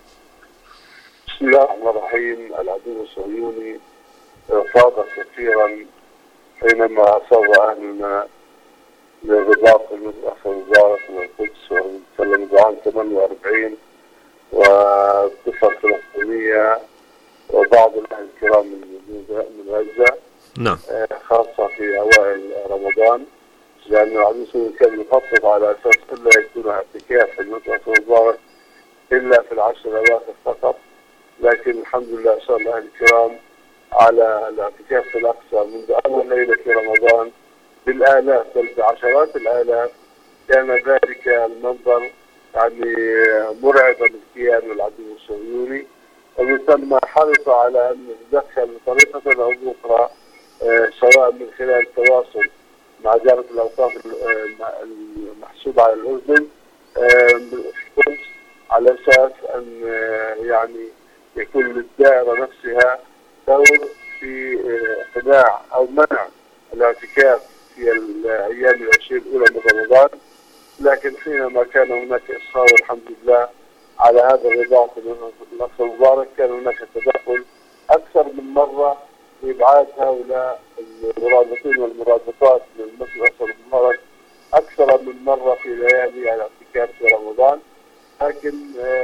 بسم الله الرحمن الرحيم. العدو الصهيوني فاض كثيرا حينما أصاب أهلنا للرباط المتأخر وزارة القدس وسلم عام 48 والضفة الفلسطينية وبعض الأهل الكرام من غزة. نعم. خاصة في أوائل رمضان، لأن العدو كان يخطط على أساس ألا يكون اعتكاف في المتأخر وزارة إلا في العشر الأواخر فقط، لكن الحمد لله أصر الأهل الكرام على الاعتكاف في الأقصى منذ أول ليلة في رمضان بالآلاف بل بعشرات الآلاف. كان ذلك المنظر يعني مرعبا للكيان والعدو الصهيوني، ومن ثم حرص على أن يتدخل بطريقة أو أخرى سواء من خلال التواصل مع دائرة الأوقاف المحسوبة على الأردن في القدس على أساس أن يعني يكون للدائرة نفسها دور في قناع أو منع الاعتكاف في الأيام العشرين الأولى من رمضان. لكن حينما كان هناك إصرار الحمد لله على هذا الرباط الأقصى المبارك، كان هناك تدخل أكثر من مرة لإبعاد هؤلاء المرابطين والمرابطات من المسجد الأقصى المبارك أكثر من مرة في ليالي الاعتكاف في رمضان. لكن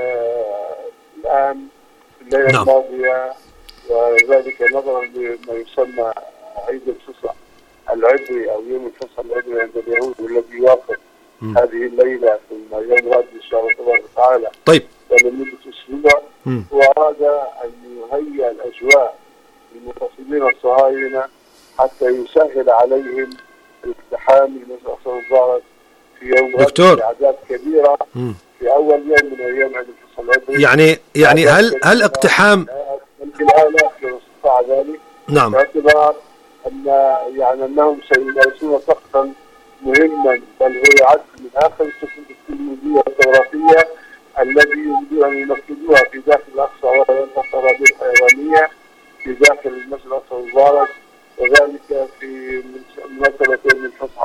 الآن في الليلة الماضية، وذلك نظرا لما يسمى عيد الفصح العبري أو يوم الفصح العبري عند اليهود والذي يوافق هذه الليلة ثم يوم غد إن شاء الله تبارك وتعالى ولمدة أسبوع، وأراد أن يهيئ الأجواء للمتصلين الصهاينة حتى يسهل عليهم الاقتحام المسجد الأقصى المبارك في يوم غد بأعداد كبيرة في أول يوم من أيام عيد الفصح العبري. يعني هل اقتحام بالآلاف لو استطاع ذلك؟ نعم. باعتبار أن يعني أنهم سيمارسون سقطا مهما، بل هو يعد من آخر السقوط التلميذية الجغرافية الذي يريدون أن ينفذوها في داخل الأقصى والمنطقة الحيوانية في داخل المسجد الأقصى المبارك، وذلك في مناسبة يوم الفصح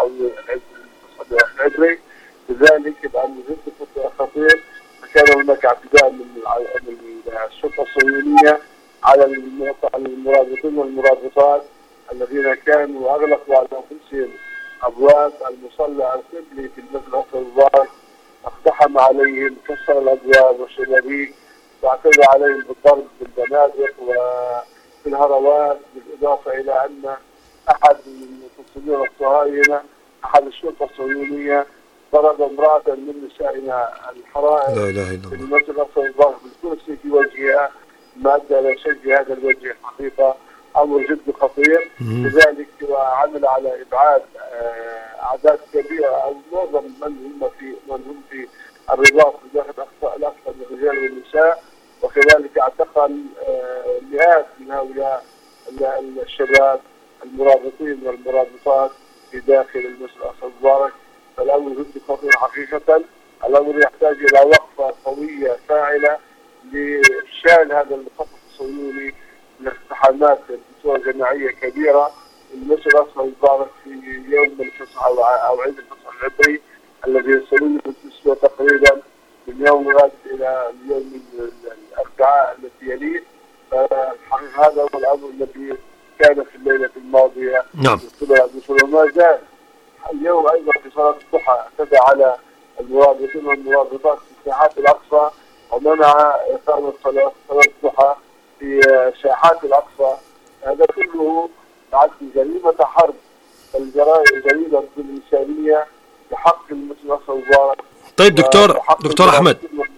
العبري. لذلك الأمر جد خطير. فكان هناك اعتداء من الشرطة الصهيونية على المرابطين والمرابطات الذين كانوا أغلقوا على أنفسهم أبواب المصلى القبلي في المسجد الأقصى المبارك، اقتحم عليهم، كسر الأبواب والشبابيك، واعتدى عليهم بالضرب بالبنادق وبالهروات، بالإضافة إلى أن أحد المتصلين الصهاينة أحد الشرطة الصهيونية ضرب امرأة من نسائنا الحرائر في المسجد الأقصى المبارك بالكرسي في وجهها، ما أدى إلى شج هذا الوجه حقيقة أمر جد خطير. لذلك وعمل على إبعاد أعداد كبيرة أو معظم من هم في الرباط في داخل الأقصى من الرجال والنساء، وكذلك اعتقل مئات من هؤلاء الشباب المرابطين والمرابطات في داخل المسجد الأقصى المبارك. فالأمر جد خطير حقيقة. الأمر يحتاج إلى وقفة قوية فاعلة لإفشال هذا الخطط الصهيوني لاقتحامات بصورة جماعية كبيرة المسجد الأقصى المبارك في يوم الفصح أو عيد الفصح العبري الذي يصلون بالنسبة تقريبا من يوم غد إلى اليوم الأربعاء الذي يليه. هذا هو الأمر الذي كان في الليلة الماضية. نعم. وما زال اليوم أيضا في صلاة الضحى اعتدى على المرابطين والمرابطات في ساحات الأقصى ومنع إقامة صلاة الضحى في ساحات الأقصى. هذا كله يعد جريمة حرب، الجريمة الإنسانية بحق المسجد الأقصى المبارك طيب دكتور أحمد،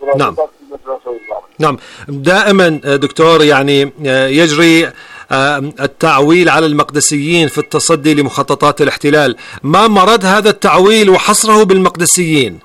نعم دائما دكتور يعني يجري التعويل على المقدسيين في التصدي لمخططات الاحتلال، ما مرد هذا التعويل وحصره بالمقدسيين؟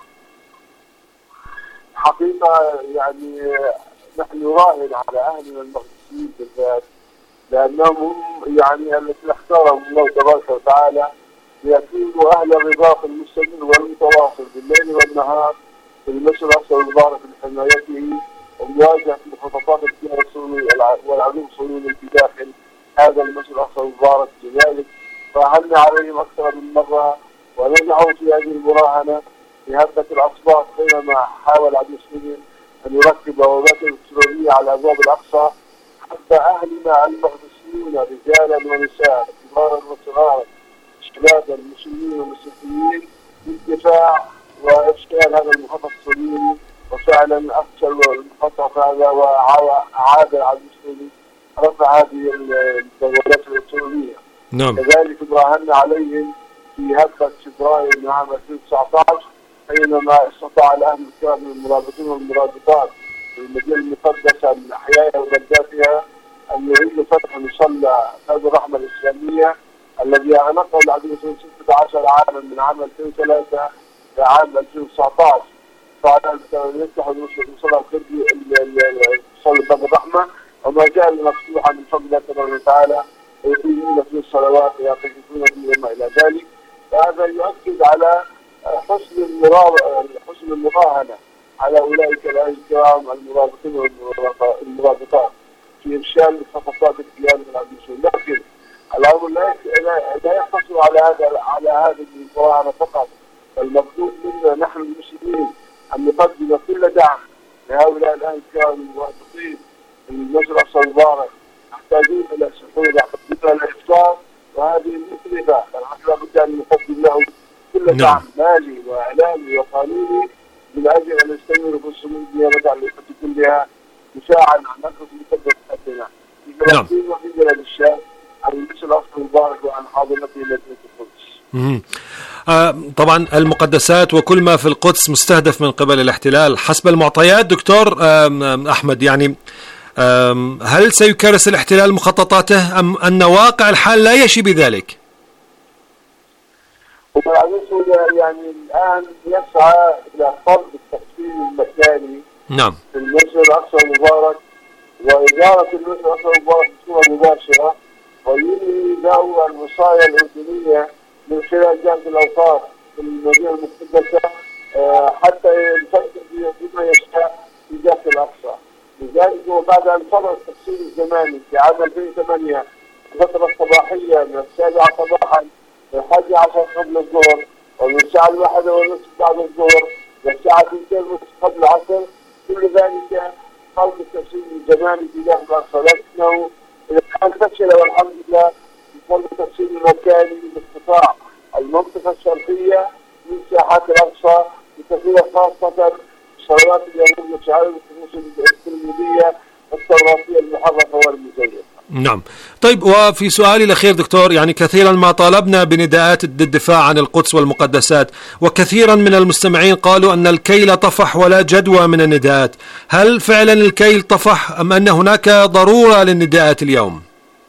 حقيقة يعني نحن نراهن على أهلنا المقدسيين بالذات، لأنهم هم يعني الذين اختارهم الله تبارك وتعالى ليكونوا أهل الرباط المستمر والمتواصل بالليل والنهار في المسجد الأقصى المبارك لحمايته ومواجهة مخططات الكيان الصهيوني والعدو الصهيوني في داخل هذا المسجد الأقصى المبارك. لذلك راهنا عليهم أكثر من مرة ونجحوا في هذه المراهنة بهبة الأصوات حينما حاول العدو الصهيوني أن يركب بوابات إلكترونية على أبواب الأقصى حتى أهلنا المقدسيون رجالا ونساء كبارا وصغارا شبابا مسلمين ومسيحيين للدفاع وإفشال هذا المخطط الصهيوني، وفعلا أفشل المخطط هذا وعاد العدو الصهيوني رفع هذه البوابات الإلكترونية. نعم. كذلك راهنا عليهم في هبة فبراير من عام 2019 حينما استطاع الأهل الكرام من المرابطين والمرابطات في المدينة المقدسة من أحيائها وبلداتها أن يعيدوا فتح مصلى باب الرحمة الإسلامية الذي أغلقه العدو الصهيوني 16 عاما من عام 2003 إلى عام 2019. فعلا يفتح المصلى القبلي مصلى باب الرحمة وما زال مفتوحا من فضل الله تبارك وتعالى، ويقيمون فيه الصلوات ويعتكفون فيه وما إلى ذلك. فهذا يؤكد على حسن المراهنة على أولئك الأهل الكرام المرابطين والمرابطات في إفشال خططات الكيان والعدو الصهيوني. لكن الأمر لا يقتصر على هذه المراهنة فقط، المطلوب منا نحن المسلمين أن نقدم كل دعم لهؤلاء الأهل الكرام المرابطين في المسجد الأقصى المبارك، يحتاجون إلى سحور، يحتاجون إلى إفطار، وهذه المثلثة فنحن لابد أن نقدم لهم كل دعم مالي وإعلامي وقانوني من أجل أن يستمروا في الصمود نيابة عن الأمة كلها دفاعا عن نقص المقدس حقنا في فلسطين وفي بلاد الشام عن المسجد الأقصى المبارك وعن حاضنته مدينة القدس. طبعا المقدسات وكل ما في القدس مستهدف من قبل الاحتلال حسب المعطيات. دكتور أحمد، يعني هل سيكرس الاحتلال مخططاته أم أن واقع الحال لا يشي بذلك؟ يعني الآن يسعى إلى فرض التقسيم المكاني نعم في المسجد الأقصى المبارك وإدارة المسجد الأقصى المبارك بصورة مباشرة، وينهي دور الوصايا الأردنية من خلال جامعة الأوقاف في المدينة المقدسة حتى ينفذ بما يشاء في داخل الأقصى. لذلك وبعد أن فرض التقسيم الزماني في عام 2008 الفترة الصباحية من 7 صباحا للحادي عشر قبل الظهر، ومن الساعة 1:30 بعد الظهر للساعة 2:30 قبل العصر، كل ذلك فرض التقسيم الزماني في داخل الأقصى. لكنه الآن فشل والحمد لله في فرض التقسيم المكاني باستطاع المنطقة الشرقية من ساحات الأقصى بتفصيل خاصة صلوات اليهود وشعائر الطقوس التلمودية التوراتية المحرفة والمزيفة. نعم. طيب، وفي سؤالي الأخير دكتور، يعني كثيرا ما طالبنا بنداءات الدفاع عن القدس والمقدسات، وكثيرا من المستمعين قالوا أن الكيل طفح ولا جدوى من النداءات. هل فعلا الكيل طفح أم أن هناك ضرورة للنداءات اليوم؟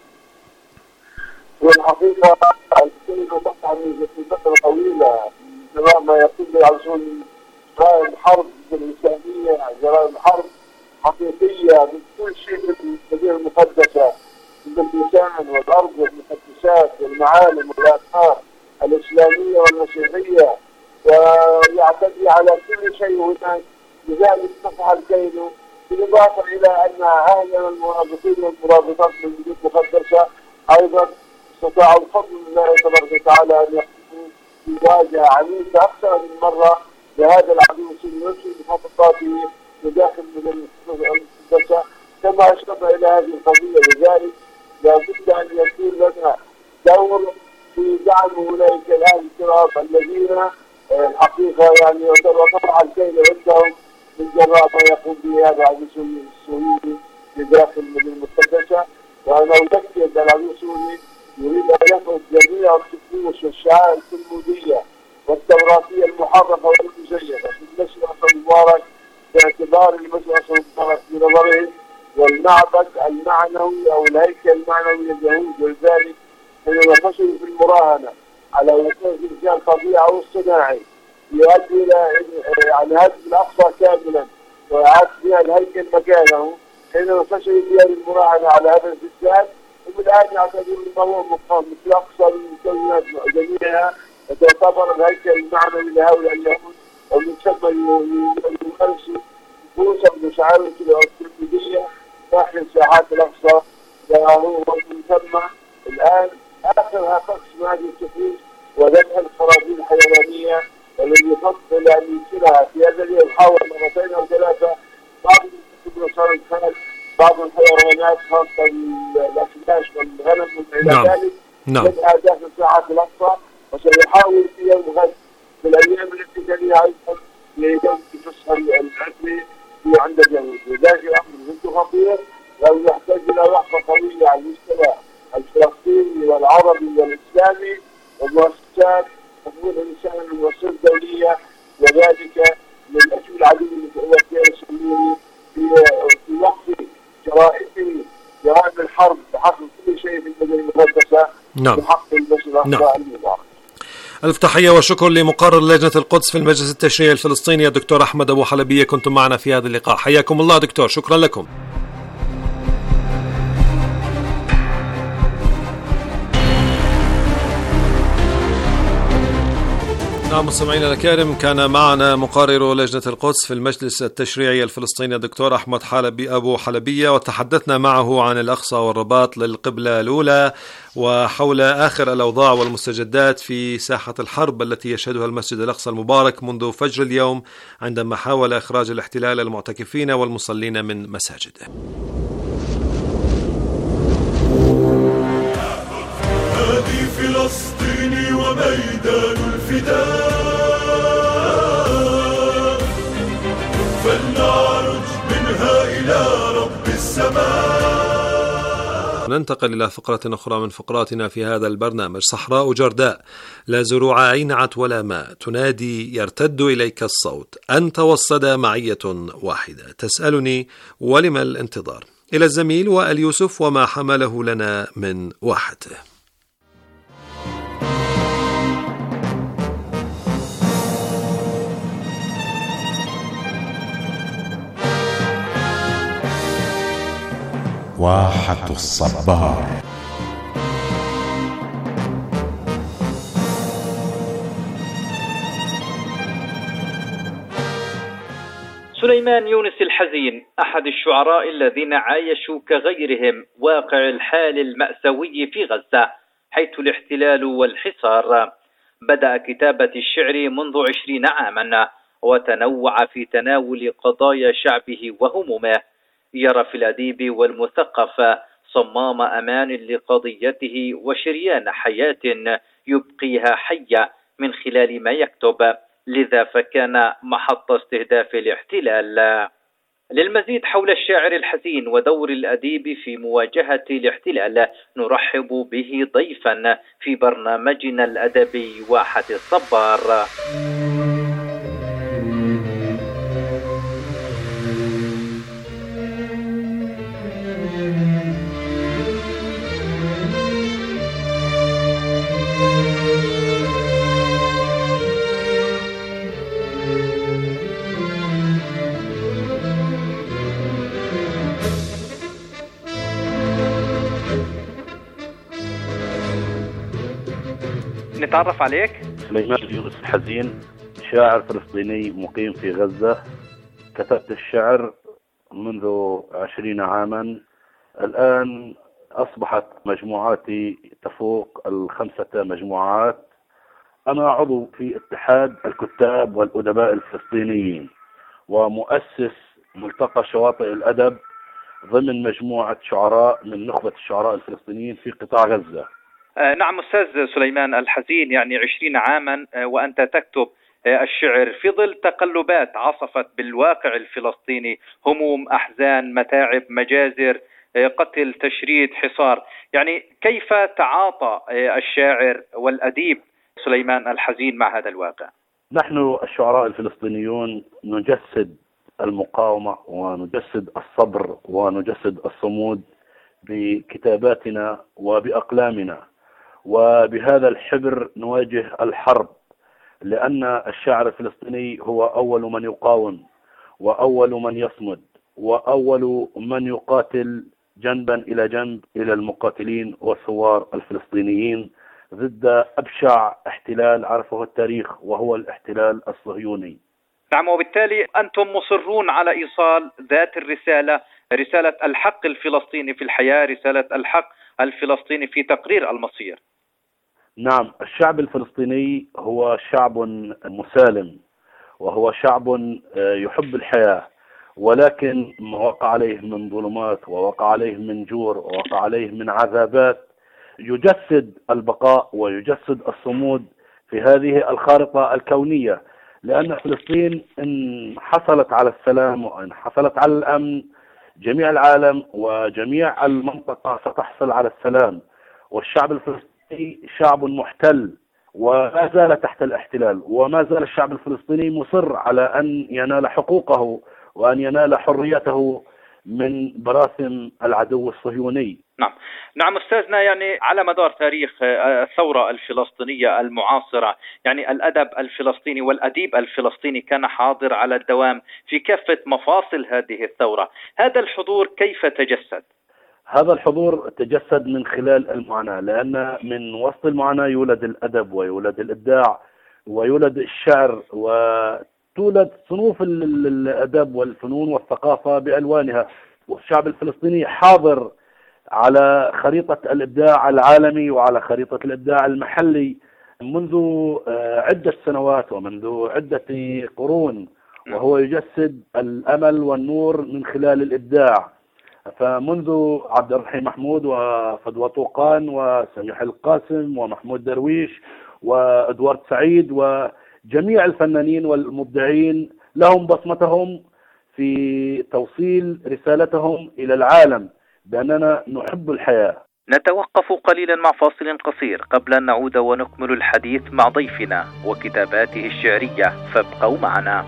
والحقيقة الكيل طفح من فترة طويلة، ما يقول على جرائم حرب الإسلامية، جرائم حرب حقيقية من كل شيء في المدينة المقدسة، من اللسان والأرض والمقدسات والمعالم والآثار الإسلامية والمسيحية، ويعتدي على كل شيء هناك. لذلك طفح الكيل، بالإضافة إلى أن أهلنا المرابطين والمرابطات من المدينة المقدسة أيضا استطاعوا بفضل الله تبارك وتعالى أن يقوموا بمواجهة عنيفة أكثر من مرة لهذا العدو الصهيوني بخططاته بداخل المدينة المقدسة كما أشرنا إلى هذه القضية. لذلك لابد أن يكون لنا دور في دعم أولئك الأهل الكرام الذين الحقيقة يعني وضع الكيل عندهم من جراء ما يقوم به هذا العدو الصهيوني بداخل المدينة المقدسة. وأنا أؤكد أن العدو الصهيوني يريد أن يفرض جميع الطقوس والشعائر التلمودية والتوراتية المحرفة والمزيفة في المسجد الأقصى المبارك، باعتبار المسجد الأقصى المبارك في نظرهم والمعبد المعنوي أو الهيكل المعنوي لليهود، ولذلك حينما فشلوا في المراهنة على وقوع إنشاء الطبيعي أو الصناعي يؤدي إلى يعني هدم الأقصى كاملا وإعادة بناء الهيكل مكانه، حينما فشلوا في المراهنة على هذا الإنسان، ومن الآن يعتبرون ما هو مقام في الأقصى المكونات جميعها، وتعتبر الهيكل المعنوي لهؤلاء اليهود، ومن ثم يمارسوا طقوسا وشعائر التلميذية داخل ساحات الأقصى، ومن ثم الآن آخرها قسم هذه الطقوس وذبح الخراطيم الحيوانية، والذي يفضل أن يمكنها في هذا اليوم حاول مرتين أو ثلاثة بعض النصارى الخارج بعض الحيوانات خاصة الأفلاش والغنم وإلى ذلك يبقى داخل ساحات الأقصى، وسيحاول في يوم غد في الأيام التي تليها أيضا ليوم فصح العتمة عند اليهود. لذلك الأمر جد خطير، لو يحتاج إلى وقفة طويلة على المستوى الفلسطيني والعربي والإسلامي والمؤسسات حقوق الإنسان والمؤسسات الدولية، وذلك من أجل العدو هو الكيان الصهيوني في وقف جرائم الحرب بحق كل شيء في المدينة المقدسة بحق المسجد الأقصى المبارك. ألف تحية وشكر لمقرر لجنة القدس في المجلس التشريعي الفلسطيني الدكتور أحمد أبو حلبية، كنتم معنا في هذا اللقاء. حياكم الله دكتور، شكرا لكم. نعم مستمعينا الكرام، كان معنا مقرر لجنة القدس في المجلس التشريعي الفلسطيني الدكتور أحمد أبو حلبية، وتحدثنا معه عن الأقصى والرباط للقبلة الأولى وحول آخر الأوضاع والمستجدات في ساحة الحرب التي يشهدها المسجد الأقصى المبارك منذ فجر اليوم عندما حاول إخراج الاحتلال المعتكفين والمصلين من مساجده. هذه فلسطين وميدان الفداء، فلنعرج منها إلى رب السماء. ننتقل إلى فقرة أخرى من فقراتنا في هذا البرنامج. صحراء جرداء لا زروع أينعت ولا ماء، تنادي يرتد إليك الصوت، أنت والصدى معية واحدة، تسألني ولما الانتظار؟ إلى الزميل وائل يوسف وما حمله لنا من واحته. واحة الصبار. سليمان يونس الحزين أحد الشعراء الذين عايشوا كغيرهم واقع الحال المأساوي في غزة حيث الاحتلال والحصار. بدأ كتابة الشعر منذ 20 عاما، وتنوع في تناول قضايا شعبه وهمومه. يرى في الأديب والمثقف صمام أمان لقضيته وشريان حياة يبقيها حية من خلال ما يكتب، لذا فكان محط استهداف الاحتلال. للمزيد حول الشاعر الحزين ودور الأديب في مواجهة الاحتلال نرحب به ضيفا في برنامجنا الأدبي واحة الصبار. نتعرف عليك؟ سليمان يونس الحزين، شاعر فلسطيني مقيم في غزة. كتبت الشعر منذ 20 عاما، الآن أصبحت مجموعاتي تفوق 5 مجموعات. أنا عضو في اتحاد الكتاب والأدباء الفلسطينيين ومؤسس ملتقى شواطئ الأدب ضمن مجموعة شعراء من نخبة الشعراء الفلسطينيين في قطاع غزة. نعم أستاذ سليمان الحزين، يعني 20 عاما وأنت تكتب الشعر في ظل تقلبات عصفت بالواقع الفلسطيني، هموم، أحزان، متاعب، مجازر، قتل، تشريد، حصار. يعني كيف تعاطى الشاعر والأديب سليمان الحزين مع هذا الواقع؟ نحن الشعراء الفلسطينيون نجسد المقاومة ونجسد الصبر ونجسد الصمود بكتاباتنا وبأقلامنا، وبهذا الحبر نواجه الحرب، لأن الشاعر الفلسطيني هو أول من يقاوم وأول من يصمد وأول من يقاتل جنبا إلى جنب إلى المقاتلين والثوار الفلسطينيين ضد أبشع احتلال عرفه التاريخ وهو الاحتلال الصهيوني. نعم، وبالتالي أنتم مصرون على إيصال ذات الرسالة، رسالة الحق الفلسطيني في الحياة، رسالة الحق الفلسطيني في تقرير المصير. نعم، الشعب الفلسطيني هو شعب مسالم وهو شعب يحب الحياة، ولكن ما وقع عليه من ظلمات ووقع عليه من جور ووقع عليه من عذابات يجسد البقاء ويجسد الصمود في هذه الخارطة الكونية، لأن فلسطين إن حصلت على السلام وإن حصلت على الأمن جميع العالم وجميع المنطقة ستحصل على السلام. والشعب الفلسطيني شعب محتل وما زال تحت الاحتلال، وما زال الشعب الفلسطيني مصر على أن ينال حقوقه وأن ينال حريته من براثم العدو الصهيوني. نعم أستاذنا، يعني على مدار تاريخ الثورة الفلسطينية المعاصرة، يعني الأدب الفلسطيني والأديب الفلسطيني كان حاضر على الدوام في كافة مفاصل هذه الثورة. هذا الحضور كيف تجسد؟ هذا الحضور تجسد من خلال المعاناة، لأن من وسط المعاناة يولد الأدب ويولد الإبداع ويولد الشعر وتولد صنوف الأدب والفنون والثقافة بألوانها. والشعب الفلسطيني حاضر على خريطة الإبداع العالمي وعلى خريطة الإبداع المحلي منذ عدة سنوات ومنذ عدة قرون، وهو يجسد الأمل والنور من خلال الإبداع. فمنذ عبد الرحيم محمود وفدوى طوقان وسميح القاسم ومحمود درويش وإدوارد سعيد وجميع الفنانين والمبدعين لهم بصمتهم في توصيل رسالتهم إلى العالم بأننا نحب الحياة. نتوقف قليلا مع فاصل قصير قبل أن نعود ونكمل الحديث مع ضيفنا وكتاباته الشعرية، فابقوا معنا.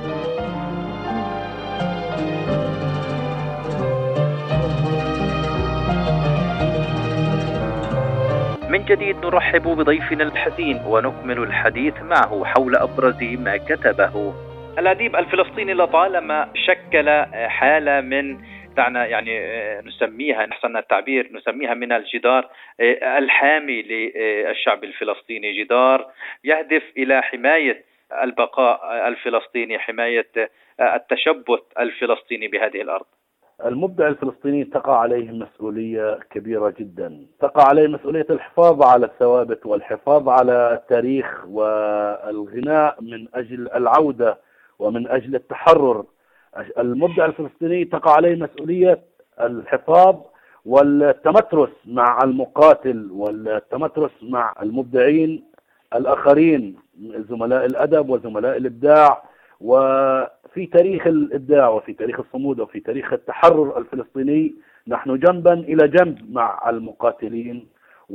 من جديد نرحب بضيفنا الحزين ونكمل الحديث معه حول أبرز ما كتبه. الأديب الفلسطيني لطالما شكل حالة من دعنا يعني نسميها إن أحسن التعبير نسميها من الجدار الحامي للشعب الفلسطيني، جدار يهدف إلى حماية البقاء الفلسطيني، حماية التشبث الفلسطيني بهذه الأرض. المبدع الفلسطيني تقع عليه مسؤولية كبيرة جدا، تقع عليه مسؤولية الحفاظ على الثوابت والحفاظ على التاريخ والغناء من أجل العودة ومن أجل التحرر. المبدع الفلسطيني تقع عليه مسؤولية الحفاظ والتمترس مع المقاتل والتمترس مع المبدعين الآخرين، زملاء الأدب وزملاء الإبداع. وفي تاريخ الإبداع وفي تاريخ الصمود وفي تاريخ التحرر الفلسطيني نحن جنبا إلى جنب مع المقاتلين،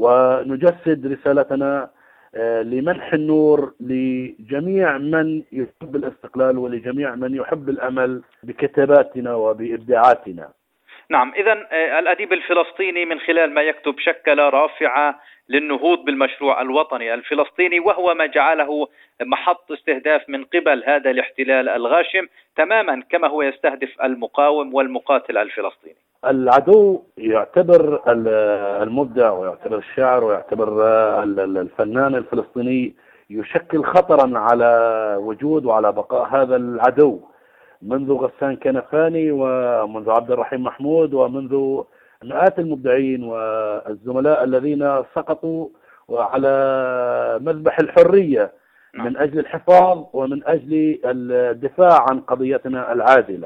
ونجسد رسالتنا لمنح النور لجميع من يحب الاستقلال ولجميع من يحب الأمل بكتاباتنا وبإبداعاتنا. نعم، إذن الأديب الفلسطيني من خلال ما يكتب شكل رافعة للنهوض بالمشروع الوطني الفلسطيني، وهو ما جعله محط استهداف من قبل هذا الاحتلال الغاشم تماما كما هو يستهدف المقاوم والمقاتل الفلسطيني. العدو يعتبر المبدع ويعتبر الشاعر ويعتبر الفنان الفلسطيني يشكل خطرا على وجود وعلى بقاء هذا العدو، منذ غسان كنفاني ومنذ عبد الرحيم محمود ومنذ مئات المبدعين والزملاء الذين سقطوا على مذبح الحرية من أجل الحفاظ ومن أجل الدفاع عن قضيتنا العادلة.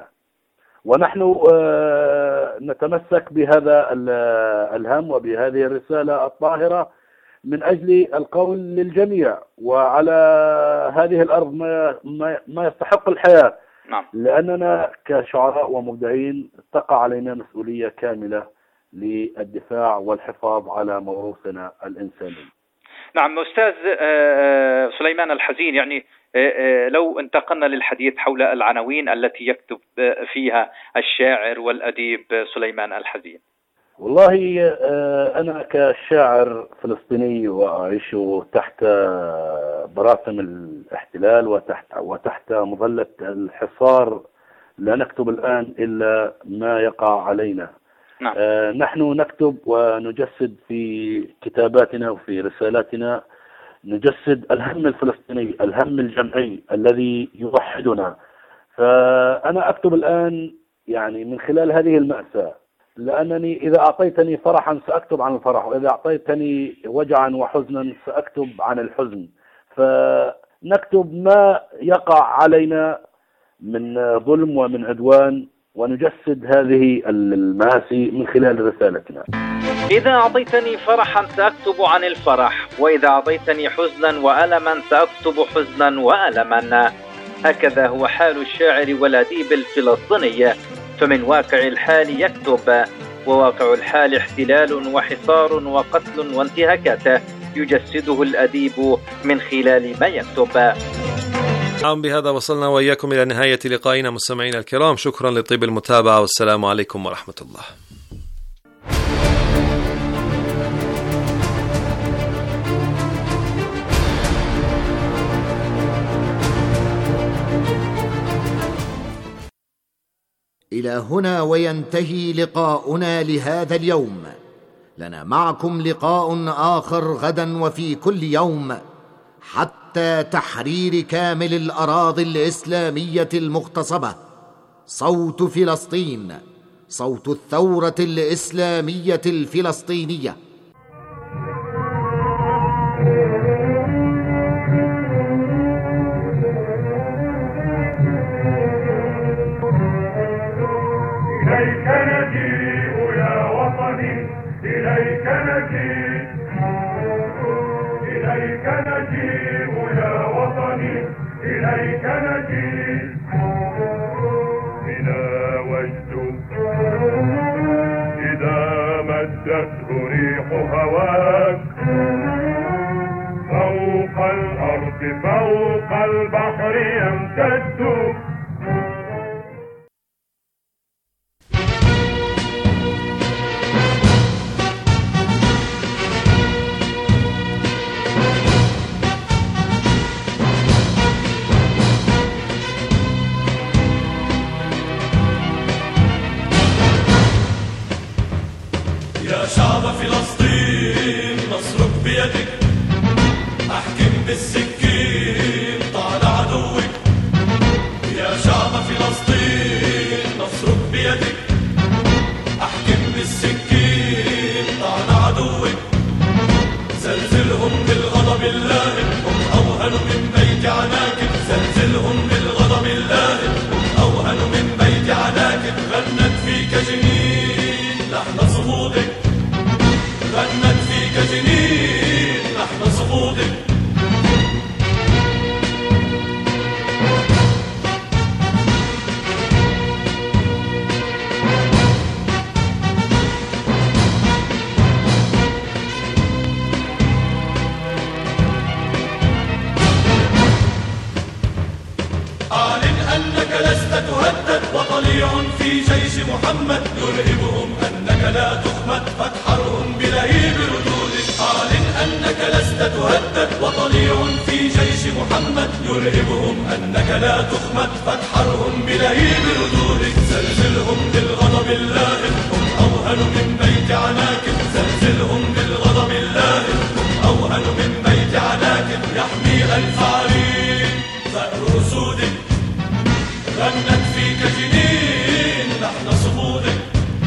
ونحن نتمسك بهذا الهم وبهذه الرسالة الطاهرة من أجل القول للجميع وعلى هذه الأرض ما يستحق الحياة. نعم. لأننا كشعراء ومبدعين تقع علينا مسؤولية كاملة للدفاع والحفاظ على موروثنا الإنساني. نعم أستاذ سليمان الحزين، يعني لو انتقلنا للحديث حول العناوين التي يكتب فيها الشاعر والأديب سليمان الحزين. والله أنا كشاعر فلسطيني وأعيش تحت براثم الاحتلال وتحت مظلة الحصار، لا نكتب الآن إلا ما يقع علينا. نعم. نحن نكتب ونجسد في كتاباتنا وفي رسالاتنا، نجسد الهم الفلسطيني، الهم الجمعي الذي يوحدنا. فأنا أكتب الآن يعني من خلال هذه المأساة، لأنني إذا أعطيتني فرحا سأكتب عن الفرح، وإذا أعطيتني وجعا وحزنا سأكتب عن الحزن. فنكتب ما يقع علينا من ظلم ومن عدوان، ونجسد هذه المآسي من خلال رسالتنا. إذا أعطيتني فرحا سأكتب عن الفرح، وإذا أعطيتني حزنا وألما سأكتب حزنا وألما. هكذا هو حال الشاعر والأديب الفلسطيني، فمن واقع الحال يكتب، وواقع الحال احتلال وحصار وقتل وانتهاكات يجسده الأديب من خلال ما يكتب. بهذا وصلنا وإياكم إلى نهاية لقائنا مستمعينا الكرام، شكرا لطيب المتابعة والسلام عليكم ورحمة الله. إلى هنا وينتهي لقاؤنا لهذا اليوم. لنا معكم لقاء آخر غدا وفي كل يوم، حتى تحرير كامل الأراضي الإسلامية المغتصبة. صوت فلسطين، صوت الثورة الإسلامية الفلسطينية. إليك نجيء يا وطني، إليك نجيء، إليك نجيء يا وطني، إليك نجيء. بنا وجد إذا مدته ريح هواك، فوق الأرض فوق البحر يمتد. يا شعب فلسطين نصرك بيدك، احكم بالسكين طال عدوك. يا شعب فلسطين نصرك بيدك، احكم بالسكين طال عدوك. زلزلهم بالغضب اللائم، هم اوهن من بيت عناكب. زلزلهم بالغضب اللائم، هم اوهن من بيت عناكب. غنت فيك جنين لحن صمودك، غنت فيك جنين لحن صمودك. أعلن أنك لست تهدد، وطليع في جيش محمد يرهبهم أنك لا تخمد، فاتحرهم بلهيب ردودك. أعلن أنك لست تهدد، وطليع في جيش محمد يرهبهم أنك لا تخمد، فاتحرهم بلهيب ردودك. زلزلهم بالغضب اللائم، هم أوهن من بيت عناكب. زلزلهم بالغضب اللائم، هم أوهن من بيت عناكب. يحمي ألف عرين ثأر أسودك، غنت فيك جنين لحن صمودك.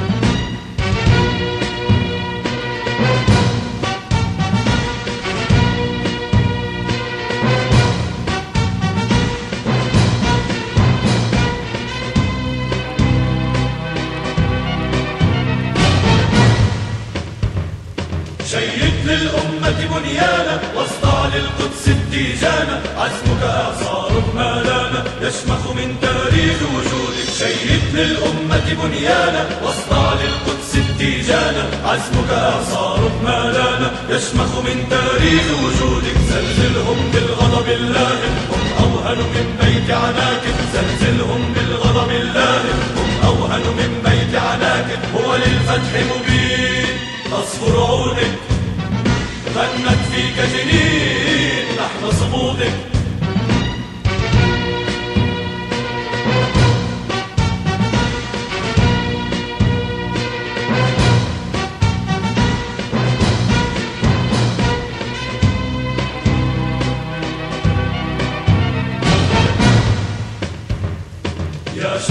شيد للأمة بنيانا، واصدع للقدس التيجانا. عزمك إعصار ما لانا، يشمخ من تاريخ وجودك. شيد للأمة بنيانا، واصدع للقدس تيجانا، عزمك إعصار ما لانا يشمخ من تاريخ وجودك. زلزلهم بالغضب اللاهب، هم أوهن من بيت عناك. زلزلهم بالغضب اللاهب، هم أوهن من بيت عناك. هو للفتح مبين، تصفر عودك غنت فيك جنين